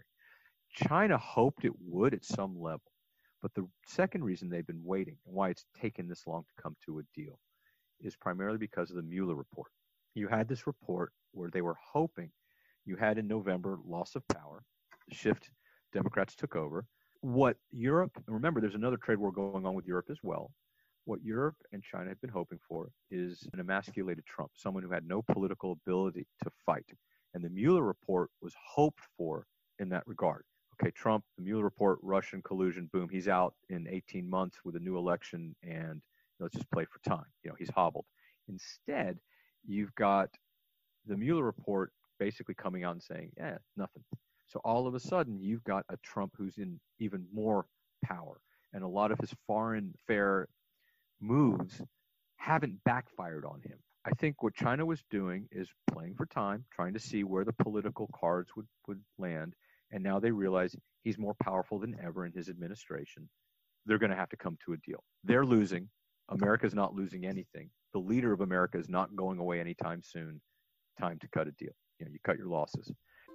China hoped it would at some level. But the second reason they've been waiting, and why it's taken this long to come to a deal, is primarily because of the Mueller report. You had this report where they were hoping, you had in November loss of power, the shift, Democrats took over. What Europe, and remember there's another trade war going on with Europe as well, what Europe and China have been hoping for is an emasculated Trump, someone who had no political ability to fight. And the Mueller report was hoped for in that regard. Okay, Trump, the Mueller report, Russian collusion, boom, he's out in eighteen months with a new election, and let's just play for time. You know, he's hobbled. Instead, you've got the Mueller report basically coming out and saying, yeah, nothing. So all of a sudden, you've got a Trump who's in even more power. And a lot of his foreign affair moves haven't backfired on him. I think what China was doing is playing for time, trying to see where the political cards would, would land. And now they realize he's more powerful than ever in his administration. They're going to have to come to a deal. They're losing. America's not losing anything. The leader of America is not going away anytime soon. Time to cut a deal. You know, you cut your losses.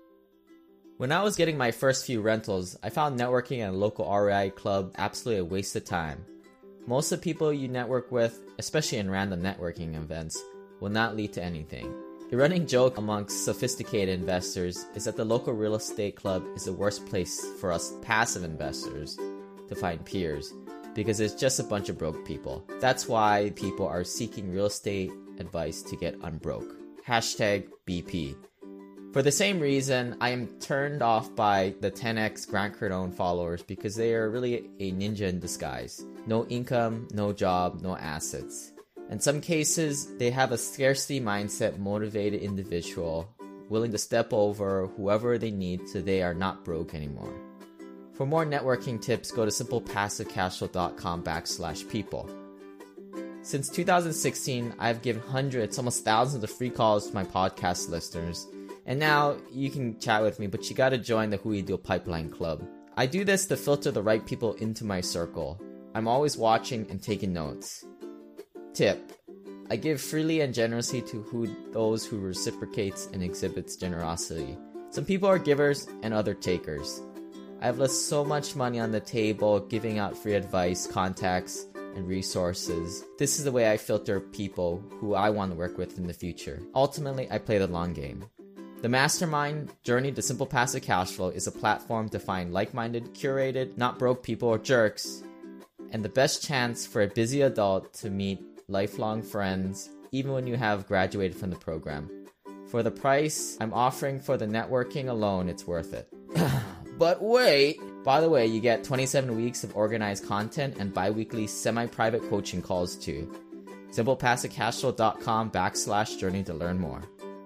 When I was getting my first few rentals, I found networking at a local R E I club absolutely a waste of time. Most of the people you network with, especially in random networking events, will not lead to anything. The running joke amongst sophisticated investors is that the local real estate club is the worst place for us passive investors to find peers, because it's just a bunch of broke people. That's why people are seeking real estate advice to get unbroke. Hashtag B P. For the same reason, I am turned off by the ten X Grant Cardone followers, because they are really a ninja in disguise. No income, no job, no assets. In some cases, they have a scarcity mindset motivated individual willing to step over whoever they need so they are not broke anymore. For more networking tips, go to simplepassivecashflow.com backslash people. Since two thousand sixteen, I've given hundreds, almost thousands of free calls to my podcast listeners. And now you can chat with me, but you gotta join the Hui Deal Pipeline Club. I do this to filter the right people into my circle. I'm always watching and taking notes. Tip: I give freely and generously to who, those who reciprocates and exhibits generosity. Some people are givers and other takers. I've left so much money on the table, giving out free advice, contacts, and resources. This is the way I filter people who I want to work with in the future. Ultimately, I play the long game. The Mastermind Journey to Simple Passive Cashflow is a platform to find like-minded, curated, not broke people or jerks, and the best chance for a busy adult to meet lifelong friends, even when you have graduated from the program. For the price I'm offering for the networking alone, it's worth it. But wait! By the way, you get twenty-seven weeks of organized content and bi-weekly semi-private coaching calls too. simplepassivecashflow.com backslash journey to learn more.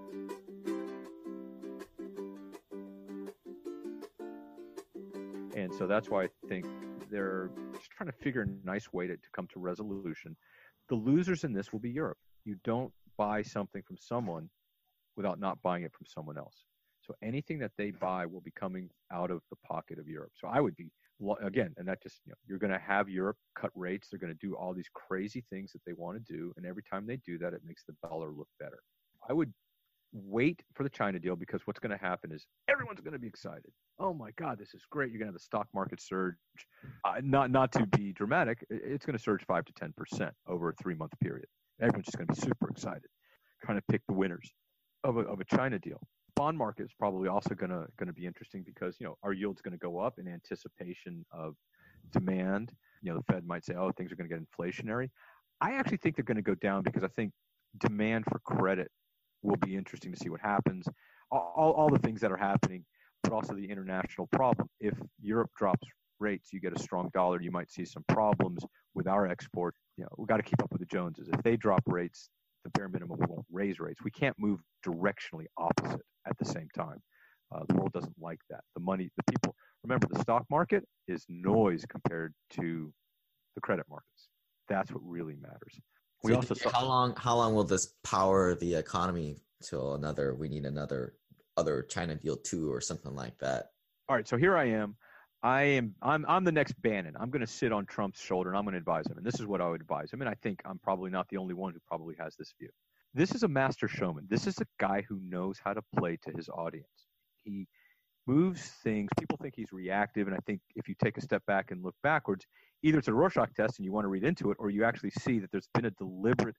And so that's why I think they're just trying to figure a nice way to, to come to resolution. The losers in this will be Europe. You don't buy something from someone without not buying it from someone else. So anything that they buy will be coming out of the pocket of Europe. So I would be, again, and that just, you know, you're going to have Europe cut rates. They're going to do all these crazy things that they want to do. And every time they do that, it makes the dollar look better. I would wait for the China deal, because what's going to happen is everyone's going to be excited. Oh my God, this is great. You're going to have the stock market surge. Uh, not, not to be dramatic, it's going to surge five to ten percent over a three month period. Everyone's just going to be super excited, trying to pick the winners of a, of a China deal. Bond market is probably also going to going to be interesting, because, you know, our yield's going to go up in anticipation of demand. You know, the Fed might say, oh, things are going to get inflationary. I actually think they're going to go down, because I think demand for credit will be interesting to see what happens. All, all, all the things that are happening, but also the international problem. If Europe drops rates, you get a strong dollar, you might see some problems with our export. You know, we've got to keep up with the Joneses. If they drop rates, the bare minimum won't raise rates. We can't move directionally opposite at the same time. Uh, the world doesn't like that. The money, the people, remember, the stock market is noise compared to the credit markets. That's what really matters. We so also saw, how long how long will this power the economy till another, we need another other China deal too, or something like that? All right, so here I am. I am I'm I'm the next Bannon. I'm going to sit on Trump's shoulder and I'm going to advise him. And this is what I would advise him. And I think I'm probably not the only one who probably has this view. This is a master showman. This is a guy who knows how to play to his audience. He moves things. People think he's reactive, and I think if you take a step back and look backwards, either it's a Rorschach test and you want to read into it, or you actually see that there's been a deliberate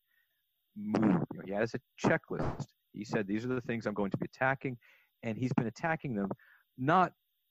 move. You know, he has a checklist. He said, these are the things I'm going to be attacking, and he's been attacking them not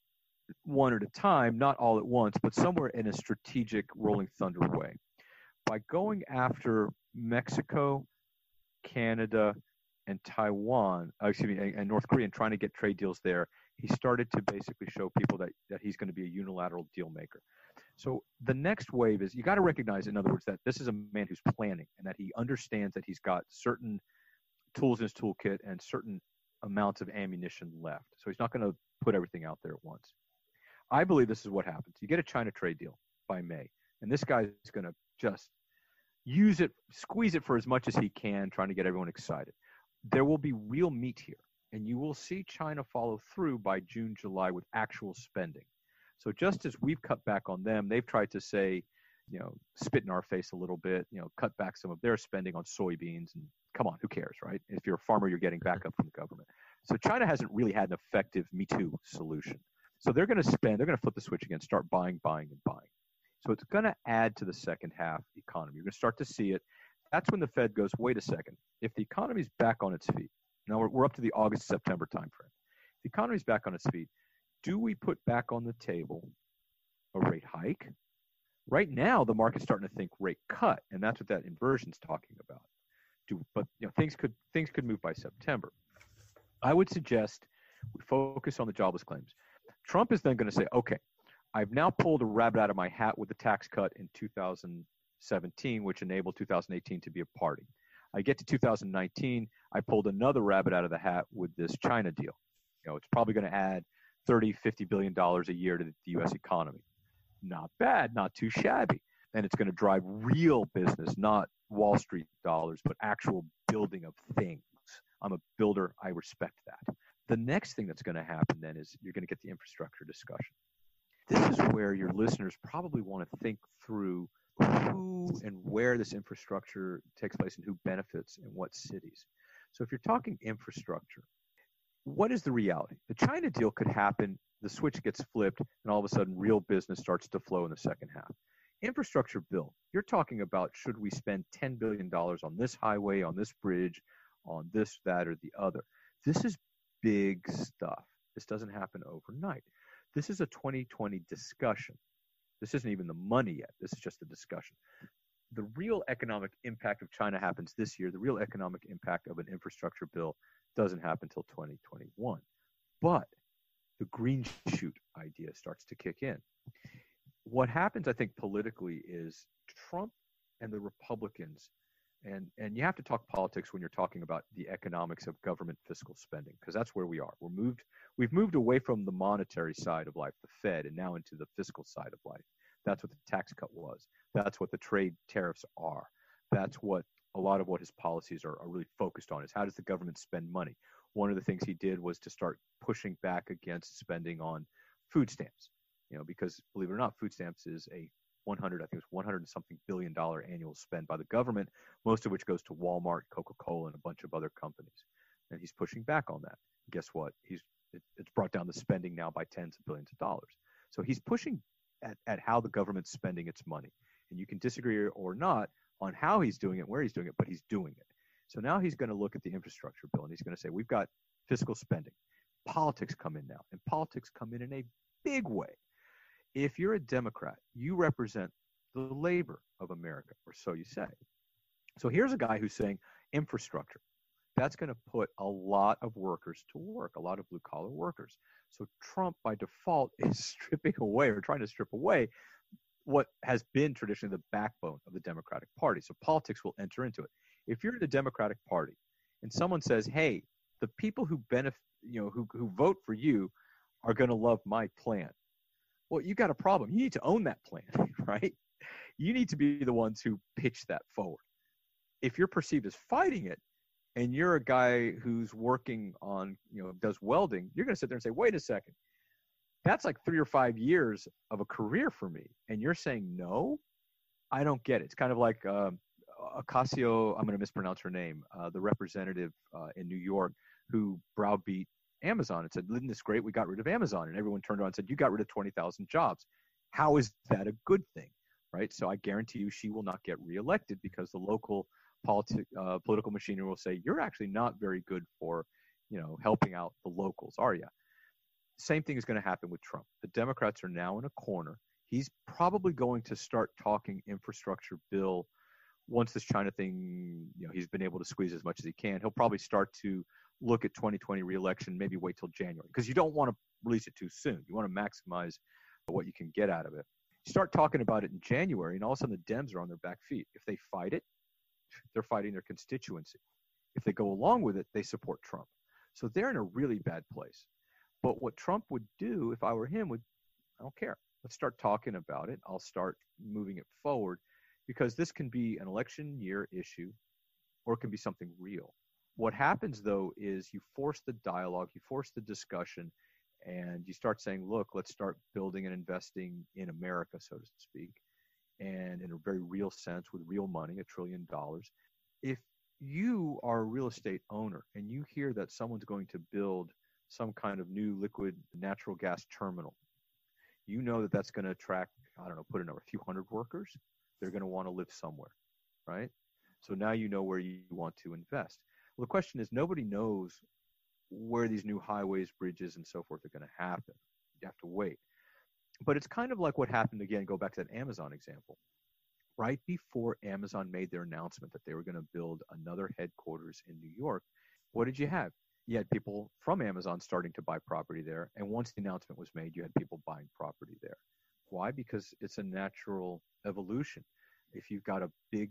one at a time, not all at once, but somewhere in a strategic rolling thunder way. By going after Mexico, Canada, and Taiwan, uh, excuse me, and, and North Korea, and trying to get trade deals there, he started to basically show people that, that he's going to be a unilateral deal maker. So the next wave is, you got to recognize, in other words, that this is a man who's planning, and that he understands that he's got certain tools in his toolkit and certain amounts of ammunition left. So he's not going to put everything out there at once. I believe this is what happens. You get a China trade deal by May, and this guy's going to just use it, squeeze it for as much as he can, trying to get everyone excited. There will be real meat here, and you will see China follow through by June, July with actual spending. So just as we've cut back on them, they've tried to say, you know, spit in our face a little bit, you know, cut back some of their spending on soybeans. And come on, who cares, right? If you're a farmer, you're getting backup from the government. So China hasn't really had an effective Me Too solution. So they're going to spend, they're going to flip the switch again, start buying, buying, and buying. So it's going to add to the second half economy. You're going to start to see it. That's when the Fed goes, wait a second. If the economy's back on its feet, now we're, we're up to the August, September timeframe. If the economy's back on its feet, do we put back on the table a rate hike? Right now, the market's starting to think rate cut, and that's what that inversion's talking about. Do, but you know, things could things could move by September. I would suggest we focus on the jobless claims. Trump is then going to say, okay, I've now pulled a rabbit out of my hat with the tax cut in two thousand seventeen, which enabled two thousand eighteen to be a party. I get to two thousand nineteen, I pulled another rabbit out of the hat with this China deal. You know, it's probably going to add thirty, fifty billion dollars a year to the U S economy. Not bad, not too shabby. And it's going to drive real business, not Wall Street dollars, but actual building of things. I'm a builder. I respect that. The next thing that's going to happen then is you're going to get the infrastructure discussion. This is where your listeners probably want to think through who and where this infrastructure takes place and who benefits in what cities. So if you're talking infrastructure, what is the reality? The China deal could happen, the switch gets flipped, and all of a sudden real business starts to flow in the second half. Infrastructure bill, you're talking about should we spend ten billion dollars on this highway, on this bridge, on this, that, or the other. This is big stuff. This doesn't happen overnight. This is a twenty twenty discussion. This isn't even the money yet. This is just a discussion. The real economic impact of China happens this year. The real economic impact of an infrastructure bill doesn't happen until twenty twenty-one. But the green shoot idea starts to kick in. What happens, I think, politically is Trump and the Republicans, and, and you have to talk politics when you're talking about the economics of government fiscal spending, because that's where we are. We're moved, we've moved away from the monetary side of life, the Fed, and now into the fiscal side of life. That's what the tax cut was. That's what the trade tariffs are. That's what a lot of what his policies are, are really focused on, is how does the government spend money? One of the things he did was to start pushing back against spending on food stamps, you know, because believe it or not, food stamps is a one hundred, I think it's one hundred and something billion dollar annual spend by the government, most of which goes to Walmart, Coca-Cola, and a bunch of other companies. And he's pushing back on that. Guess what? He's it, it's brought down the spending now by tens of billions of dollars. So he's pushing at, at how the government's spending its money. And you can disagree or not on how he's doing it, where he's doing it, but he's doing it. So now he's going to look at the infrastructure bill and he's going to say, we've got fiscal spending. Politics come in now, and politics come in in a big way. If you're a Democrat, you represent the labor of America, or so you say. So here's a guy who's saying infrastructure. That's going to put a lot of workers to work, a lot of blue-collar workers. So Trump, by default, is stripping away or trying to strip away what has been traditionally the backbone of the Democratic Party. So politics will enter into it. If you're in the Democratic Party and someone says, hey, the people who benefit, you know, who, who vote for you are going to love my plan. Well, you got a problem. You need to own that plan, right? You need to be the ones who pitch that forward. If you're perceived as fighting it and you're a guy who's working on, you know, does welding, you're going to sit there and say, wait a second. That's like three or five years of a career for me. And you're saying, no, I don't get it. It's kind of like um, Ocasio, I'm going to mispronounce her name, uh, the representative uh, in New York who browbeat Amazon and said, isn't this great? We got rid of Amazon. And everyone turned around and said, you got rid of twenty thousand jobs. How is that a good thing, right? So I guarantee you she will not get reelected because the local politi- uh, political machinery will say, you're actually not very good for, you know, helping out the locals, are you? Same thing is going to happen with Trump. The Democrats are now in a corner. He's probably going to start talking infrastructure bill once this China thing, you know, he's been able to squeeze as much as he can. He'll probably start to look at twenty twenty reelection, maybe wait till January, because you don't want to release it too soon. You want to maximize what you can get out of it. You start talking about it in January, and all of a sudden the Dems are on their back feet. If they fight it, they're fighting their constituency. If they go along with it, they support Trump. So they're in a really bad place. But what Trump would do, if I were him, would, I don't care. Let's start talking about it. I'll start moving it forward, because this can be an election year issue or it can be something real. What happens, though, is you force the dialogue, you force the discussion, and you start saying, look, let's start building and investing in America, so to speak, and in a very real sense with real money, a trillion dollars. If you are a real estate owner and you hear that someone's going to build some kind of new liquid natural gas terminal, you know that that's going to attract, I don't know, put in a few hundred workers. They're going to want to live somewhere, right? So now you know where you want to invest. Well, the question is, nobody knows where these new highways, bridges, and so forth are going to happen. You have to wait. But it's kind of like what happened, again, go back to that Amazon example. Right before Amazon made their announcement that they were going to build another headquarters in New York, what did you have? You had people from Amazon starting to buy property there. And once the announcement was made, you had people buying property there. Why? Because it's a natural evolution. If you've got a big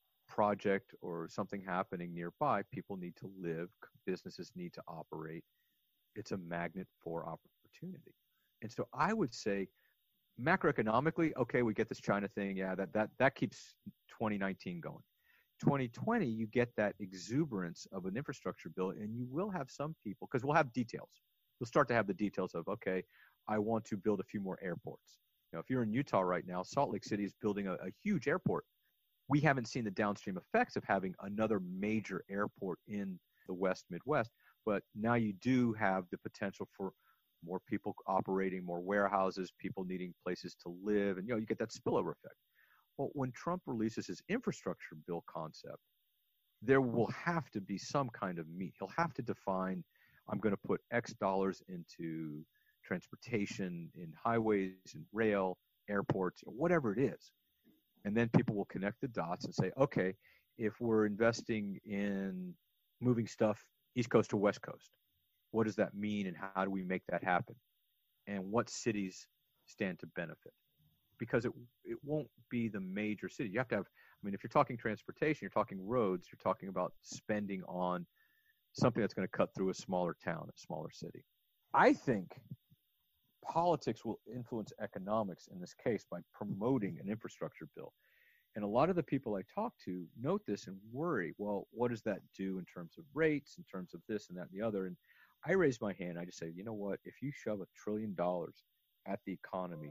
project or something happening nearby, people need to live, businesses need to operate. It's a magnet for opportunity. And so I would say macroeconomically, okay, we get this China thing. Yeah, that, that, that keeps twenty nineteen going. twenty twenty, you get that exuberance of an infrastructure bill, and you will have some people, because we'll have details. You'll start to have the details of, okay, I want to build a few more airports. You know, if you're in Utah right now, Salt Lake City is building a, a huge airport. We haven't seen the downstream effects of having another major airport in the West Midwest, but now you do have the potential for more people operating, more warehouses, people needing places to live, and you know, you get that spillover effect. Well, when Trump releases his infrastructure bill concept, there will have to be some kind of meat. He'll have to define, I'm going to put X dollars into transportation, in highways, and rail, airports, whatever it is. And then people will connect the dots and say, okay, if we're investing in moving stuff East Coast to West Coast, what does that mean, and how do we make that happen? And what cities stand to benefit? Because it it won't be the major city. You have to have, I mean, if you're talking transportation, you're talking roads, you're talking about spending on something that's going to cut through a smaller town, a smaller city. I think politics will influence economics in this case by promoting an infrastructure bill. And a lot of the people I talk to note this and worry, well, what does that do in terms of rates, in terms of this and that and the other? And I raise my hand. I just say, you know what? If you shove a trillion dollars at the economy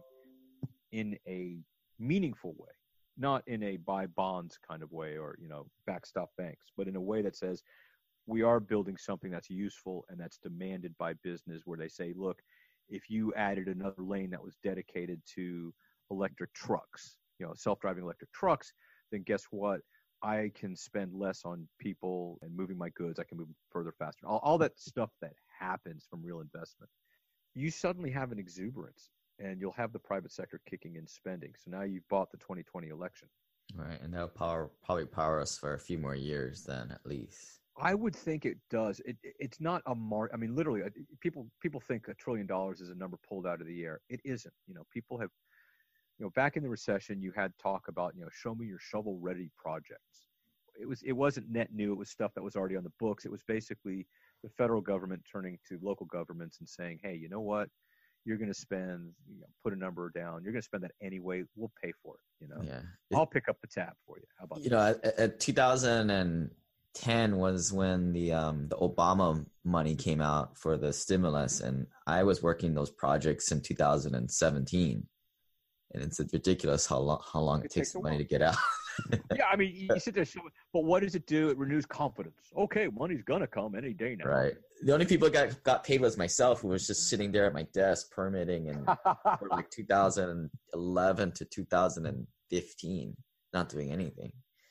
in a meaningful way, not in a buy bonds kind of way or, you know, backstop banks, but in a way that says we are building something that's useful and that's demanded by business, where they say, look, if you added another lane that was dedicated to electric trucks, you know, self-driving electric trucks, then guess what? I can spend less on people and moving my goods. I can move further, faster. All, all that stuff that happens from real investment. You suddenly have an exuberance, and you'll have the private sector kicking in spending. So now you've bought the twenty twenty election. Right, and that'll power probably power us for a few more years then, at least. I would think it does. It, it's not a mar. I mean, literally, people people think a trillion dollars is a number pulled out of the air. It isn't. You know, people have, you know, back in the recession, you had talk about, you know, show me your shovel-ready projects. It was it wasn't net new. It was stuff that was already on the books. It was basically the federal government turning to local governments and saying, hey, you know what? You're going to spend, you know, put a number down. You're going to spend that anyway. We'll pay for it. You know, yeah. I'll pick up the tab for you. How about you that? know, at, at two thousand ten was when the um the Obama money came out for the stimulus, and I was working those projects in two thousand seventeen, and it's ridiculous how long how long it, it takes, takes the money to get out. Yeah, I mean, you sit there, but what does it do? It renews confidence. Okay, money's gonna come any day now. Right. The only people that got got paid was myself, who was just sitting there at my desk permitting, and for like two thousand eleven to two thousand fifteen, not doing anything.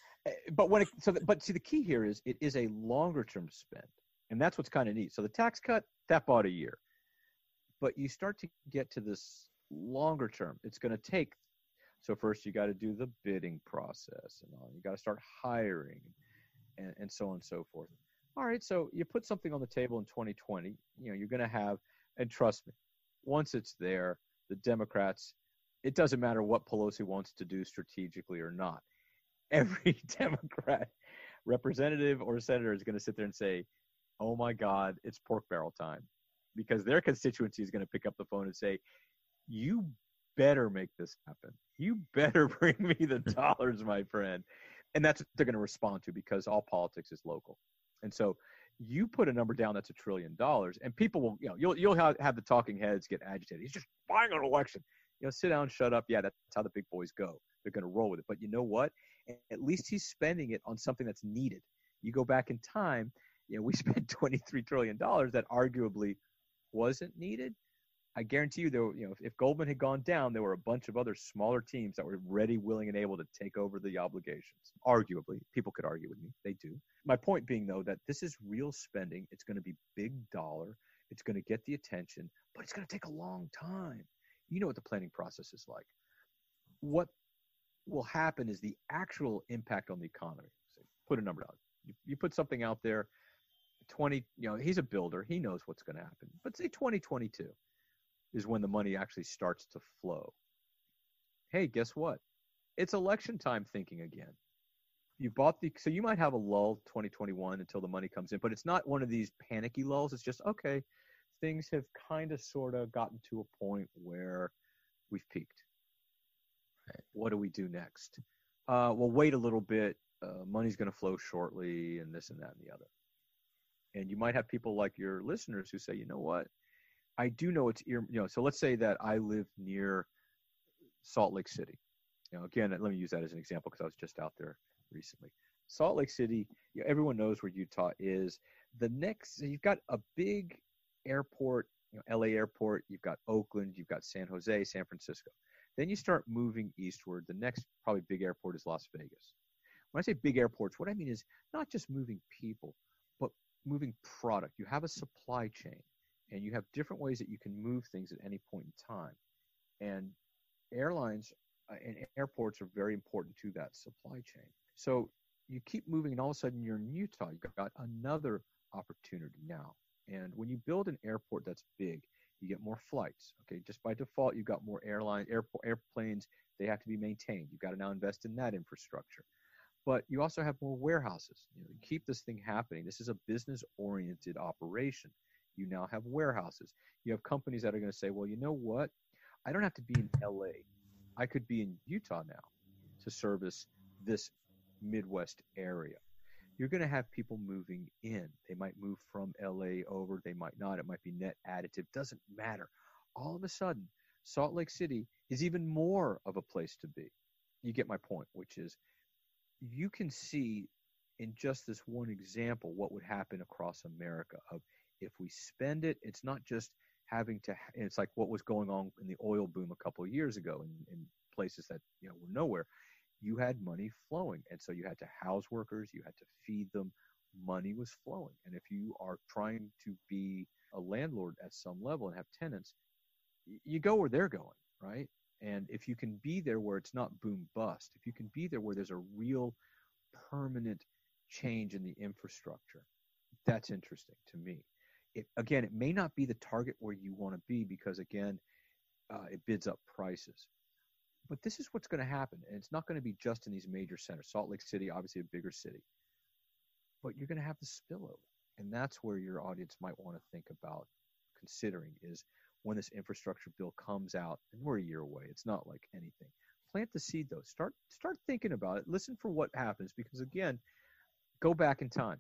But when it, so, the, but see, the key here is it is a longer term spend, and that's what's kind of neat. So the tax cut that bought a year, but you start to get to this longer term. It's going to take. So first you got to do the bidding process, and all. You got to start hiring, and, and so on and so forth. All right, so you put something on the table in twenty twenty. You know, you're going to have, and trust me, once it's there, the Democrats. It doesn't matter what Pelosi wants to do strategically or not. Every Democrat representative or senator is going to sit there and say, oh my God, it's pork barrel time, because their constituency is going to pick up the phone and say, you better make this happen. You better bring me the dollars, my friend. And that's what they're going to respond to, because all politics is local. And so you put a number down that's a trillion dollars, and people will, you know, you'll, you'll have, have the talking heads get agitated. He's just buying an election. You know, sit down, shut up. Yeah, that's how the big boys go. They're going to roll with it. But you know what? At least he's spending it on something that's needed. You go back in time, you know, we spent twenty-three trillion dollars that arguably wasn't needed. I guarantee you, there were, you know, if, if Goldman had gone down, there were a bunch of other smaller teams that were ready, willing, and able to take over the obligations. Arguably, people could argue with me. They do. My point being, though, that this is real spending. It's going to be big dollar. It's going to get the attention, but it's going to take a long time. You know what the planning process is like. What will happen is the actual impact on the economy. So put a number out. You, you put something out there, twenty, you know, he's a builder. He knows what's going to happen. But say twenty twenty-two is when the money actually starts to flow. Hey, guess what? It's election time thinking again. You bought the, so you might have a lull twenty twenty-one until the money comes in, but it's not one of these panicky lulls. It's just, okay, things have kind of sort of gotten to a point where we've peaked. Right. What do we do next? Uh, well, wait a little bit. Uh, money's going to flow shortly, and this and that and the other. And you might have people like your listeners who say, you know what? I do know it's, you know, so let's say that I live near Salt Lake City. You know, again, let me use that as an example because I was just out there recently. Salt Lake City, you know, everyone knows where Utah is. The next, you've got a big airport, you know, L A airport, you've got Oakland, you've got San Jose, San Francisco. Then you start moving eastward. The next probably big airport is Las Vegas. When I say big airports, what I mean is not just moving people, but moving product. You have a supply chain, and you have different ways that you can move things at any point in time. And airlines uh, and airports are very important to that supply chain. So you keep moving, and all of a sudden you're in Utah. You've got another opportunity now. And when you build an airport that's big, you get more flights. Okay, just by default, you've got more airline airport airplanes. They have to be maintained. You've got to now invest in that infrastructure. But you also have more warehouses. You know, you keep this thing happening. This is a business-oriented operation. You now have warehouses. You have companies that are going to say, well, you know what? I don't have to be in L A. I could be in Utah now to service this Midwest area. You're going to have people moving in. They might move from L A over. They might not. It might be net additive. Doesn't matter. All of a sudden, Salt Lake City is even more of a place to be. You get my point, which is you can see in just this one example what would happen across America. Of if we spend it, it's not just having to, it's like what was going on in the oil boom a couple of years ago in, in places that, you know, were nowhere. You had money flowing. And so you had to house workers, you had to feed them. Money was flowing. And if you are trying to be a landlord at some level and have tenants, you go where they're going, right? And if you can be there where it's not boom bust, if you can be there where there's a real permanent change in the infrastructure, that's interesting to me. It, again, it may not be the target where you want to be because, again, uh, it bids up prices. But this is what's going to happen. And it's not going to be just in these major centers. Salt Lake City, obviously a bigger city. But you're going to have the spillover. And that's where your audience might want to think about considering is when this infrastructure bill comes out, and we're a year away. It's not like anything. Plant the seed, though. Start, start thinking about it. Listen for what happens because, again, go back in time.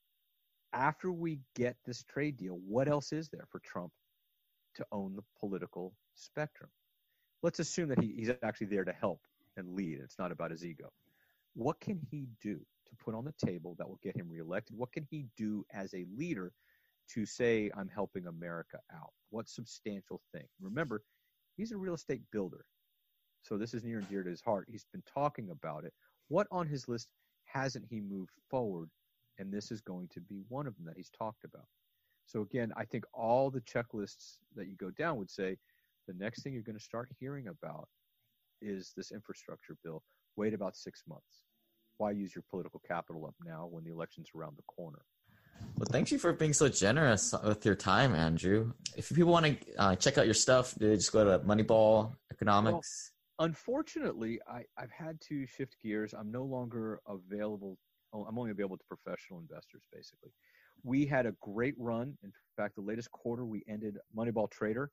After we get this trade deal, what else is there for Trump to own the political spectrum? Let's assume that he, he's actually there to help and lead. It's not about his ego. What can he do to put on the table that will get him reelected? What can he do as a leader to say, I'm helping America out? What substantial thing? Remember, he's a real estate builder. So this is near and dear to his heart. He's been talking about it. What on his list hasn't he moved forward? And this is going to be one of them that he's talked about. So again, I think all the checklists that you go down would say the next thing you're going to start hearing about is this infrastructure bill. Wait about six months. Why use your political capital up now when the election's around the corner? Well, thank you for being so generous with your time, Andrew. If people want to uh, check out your stuff, do they just go to Moneyball Economics? Well, unfortunately, I, I've had to shift gears. I'm no longer available. I'm only available to professional investors, basically. We had a great run. In fact, the latest quarter, we ended Moneyball Trader.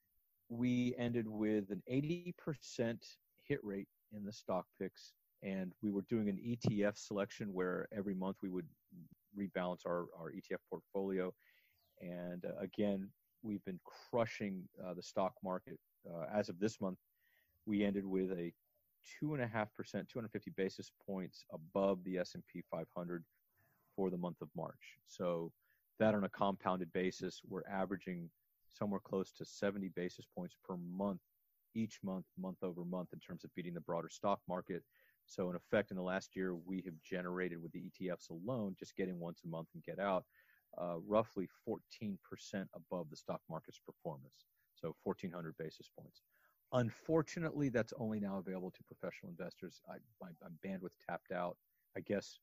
We ended with an eighty percent hit rate in the stock picks. And we were doing an E T F selection where every month we would rebalance our, our E T F portfolio. And uh, again, we've been crushing uh, the stock market. Uh, as of this month, we ended with a two and a half percent, two hundred fifty basis points above the S and P five hundred for the month of March. So that on a compounded basis, we're averaging somewhere close to seventy basis points per month, each month, month over month in terms of beating the broader stock market. So in effect, in the last year, we have generated with the E T Fs alone, just getting once a month and get out, uh, roughly fourteen percent above the stock market's performance. So fourteen hundred basis points. Unfortunately, that's only now available to professional investors. I, my, my bandwidth tapped out. I guess,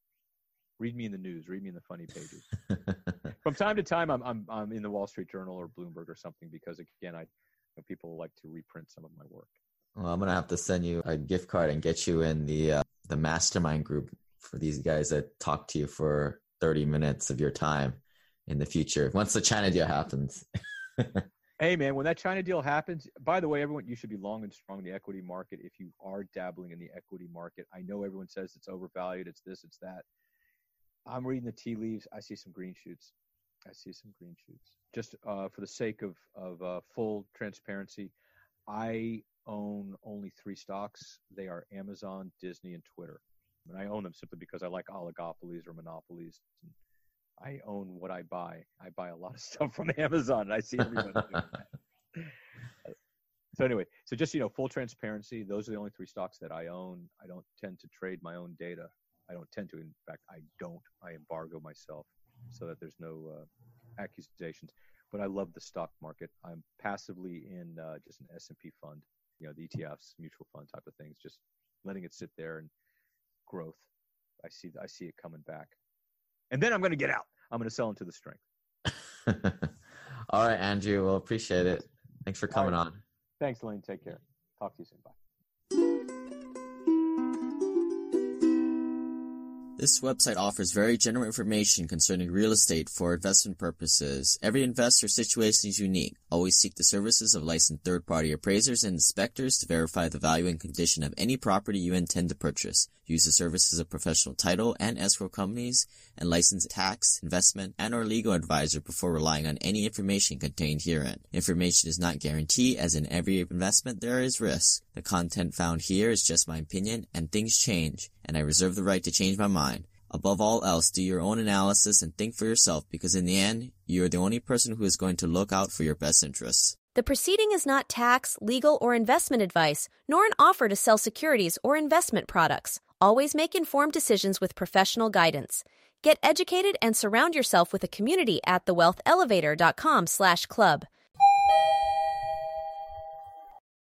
read me in the news, read me in the funny pages. From time to time, I'm, I'm, I'm in the Wall Street Journal or Bloomberg or something because, again, I you know, people like to reprint some of my work. Well, I'm going to have to send you a gift card and get you in the uh, the mastermind group for these guys that talk to you for thirty minutes of your time. in the future once the China deal happens. Hey, man, when that China deal happens, by the way, everyone, you should be long and strong in the equity market if you are dabbling in the equity market. I know everyone says it's overvalued, it's this, it's that. I'm reading the tea leaves. I see some green shoots. I see some green shoots. Just uh, for the sake of, of uh, full transparency, I own only three stocks. They are Amazon, Disney, and Twitter. And I own them simply because I like oligopolies or monopolies. And I own what I buy. I buy a lot of stuff from Amazon, and I see everybody doing that. So anyway, so just, you know, full transparency, those are the only three stocks that I own. I don't tend to trade my own data. I don't tend to. In fact, I don't. I embargo myself so that there's no uh, accusations. But I love the stock market. I'm passively in uh, just an S and P fund, you know, the E T Fs, mutual fund type of things, just letting it sit there and growth. I see I see it coming back. And then I'm going to get out. I'm going to sell into the strength. All right, Andrew. Well, appreciate it. Thanks for coming right on. Thanks, Lane. Take care. Talk to you soon. Bye. This website offers very general information concerning real estate for investment purposes. Every investor situation is unique. Always seek the services of licensed third-party appraisers and inspectors to verify the value and condition of any property you intend to purchase. Use the services of professional title and escrow companies and licensed tax, investment, and or legal advisor before relying on any information contained herein. Information is not guaranteed, as in every investment there is risk. The content found here is just my opinion, and things change, and I reserve the right to change my mind. Above all else, do your own analysis and think for yourself, because in the end, you are the only person who is going to look out for your best interests. The proceeding is not tax, legal, or investment advice, nor an offer to sell securities or investment products. Always make informed decisions with professional guidance. Get educated and surround yourself with a community at the wealth elevator dot com slash club.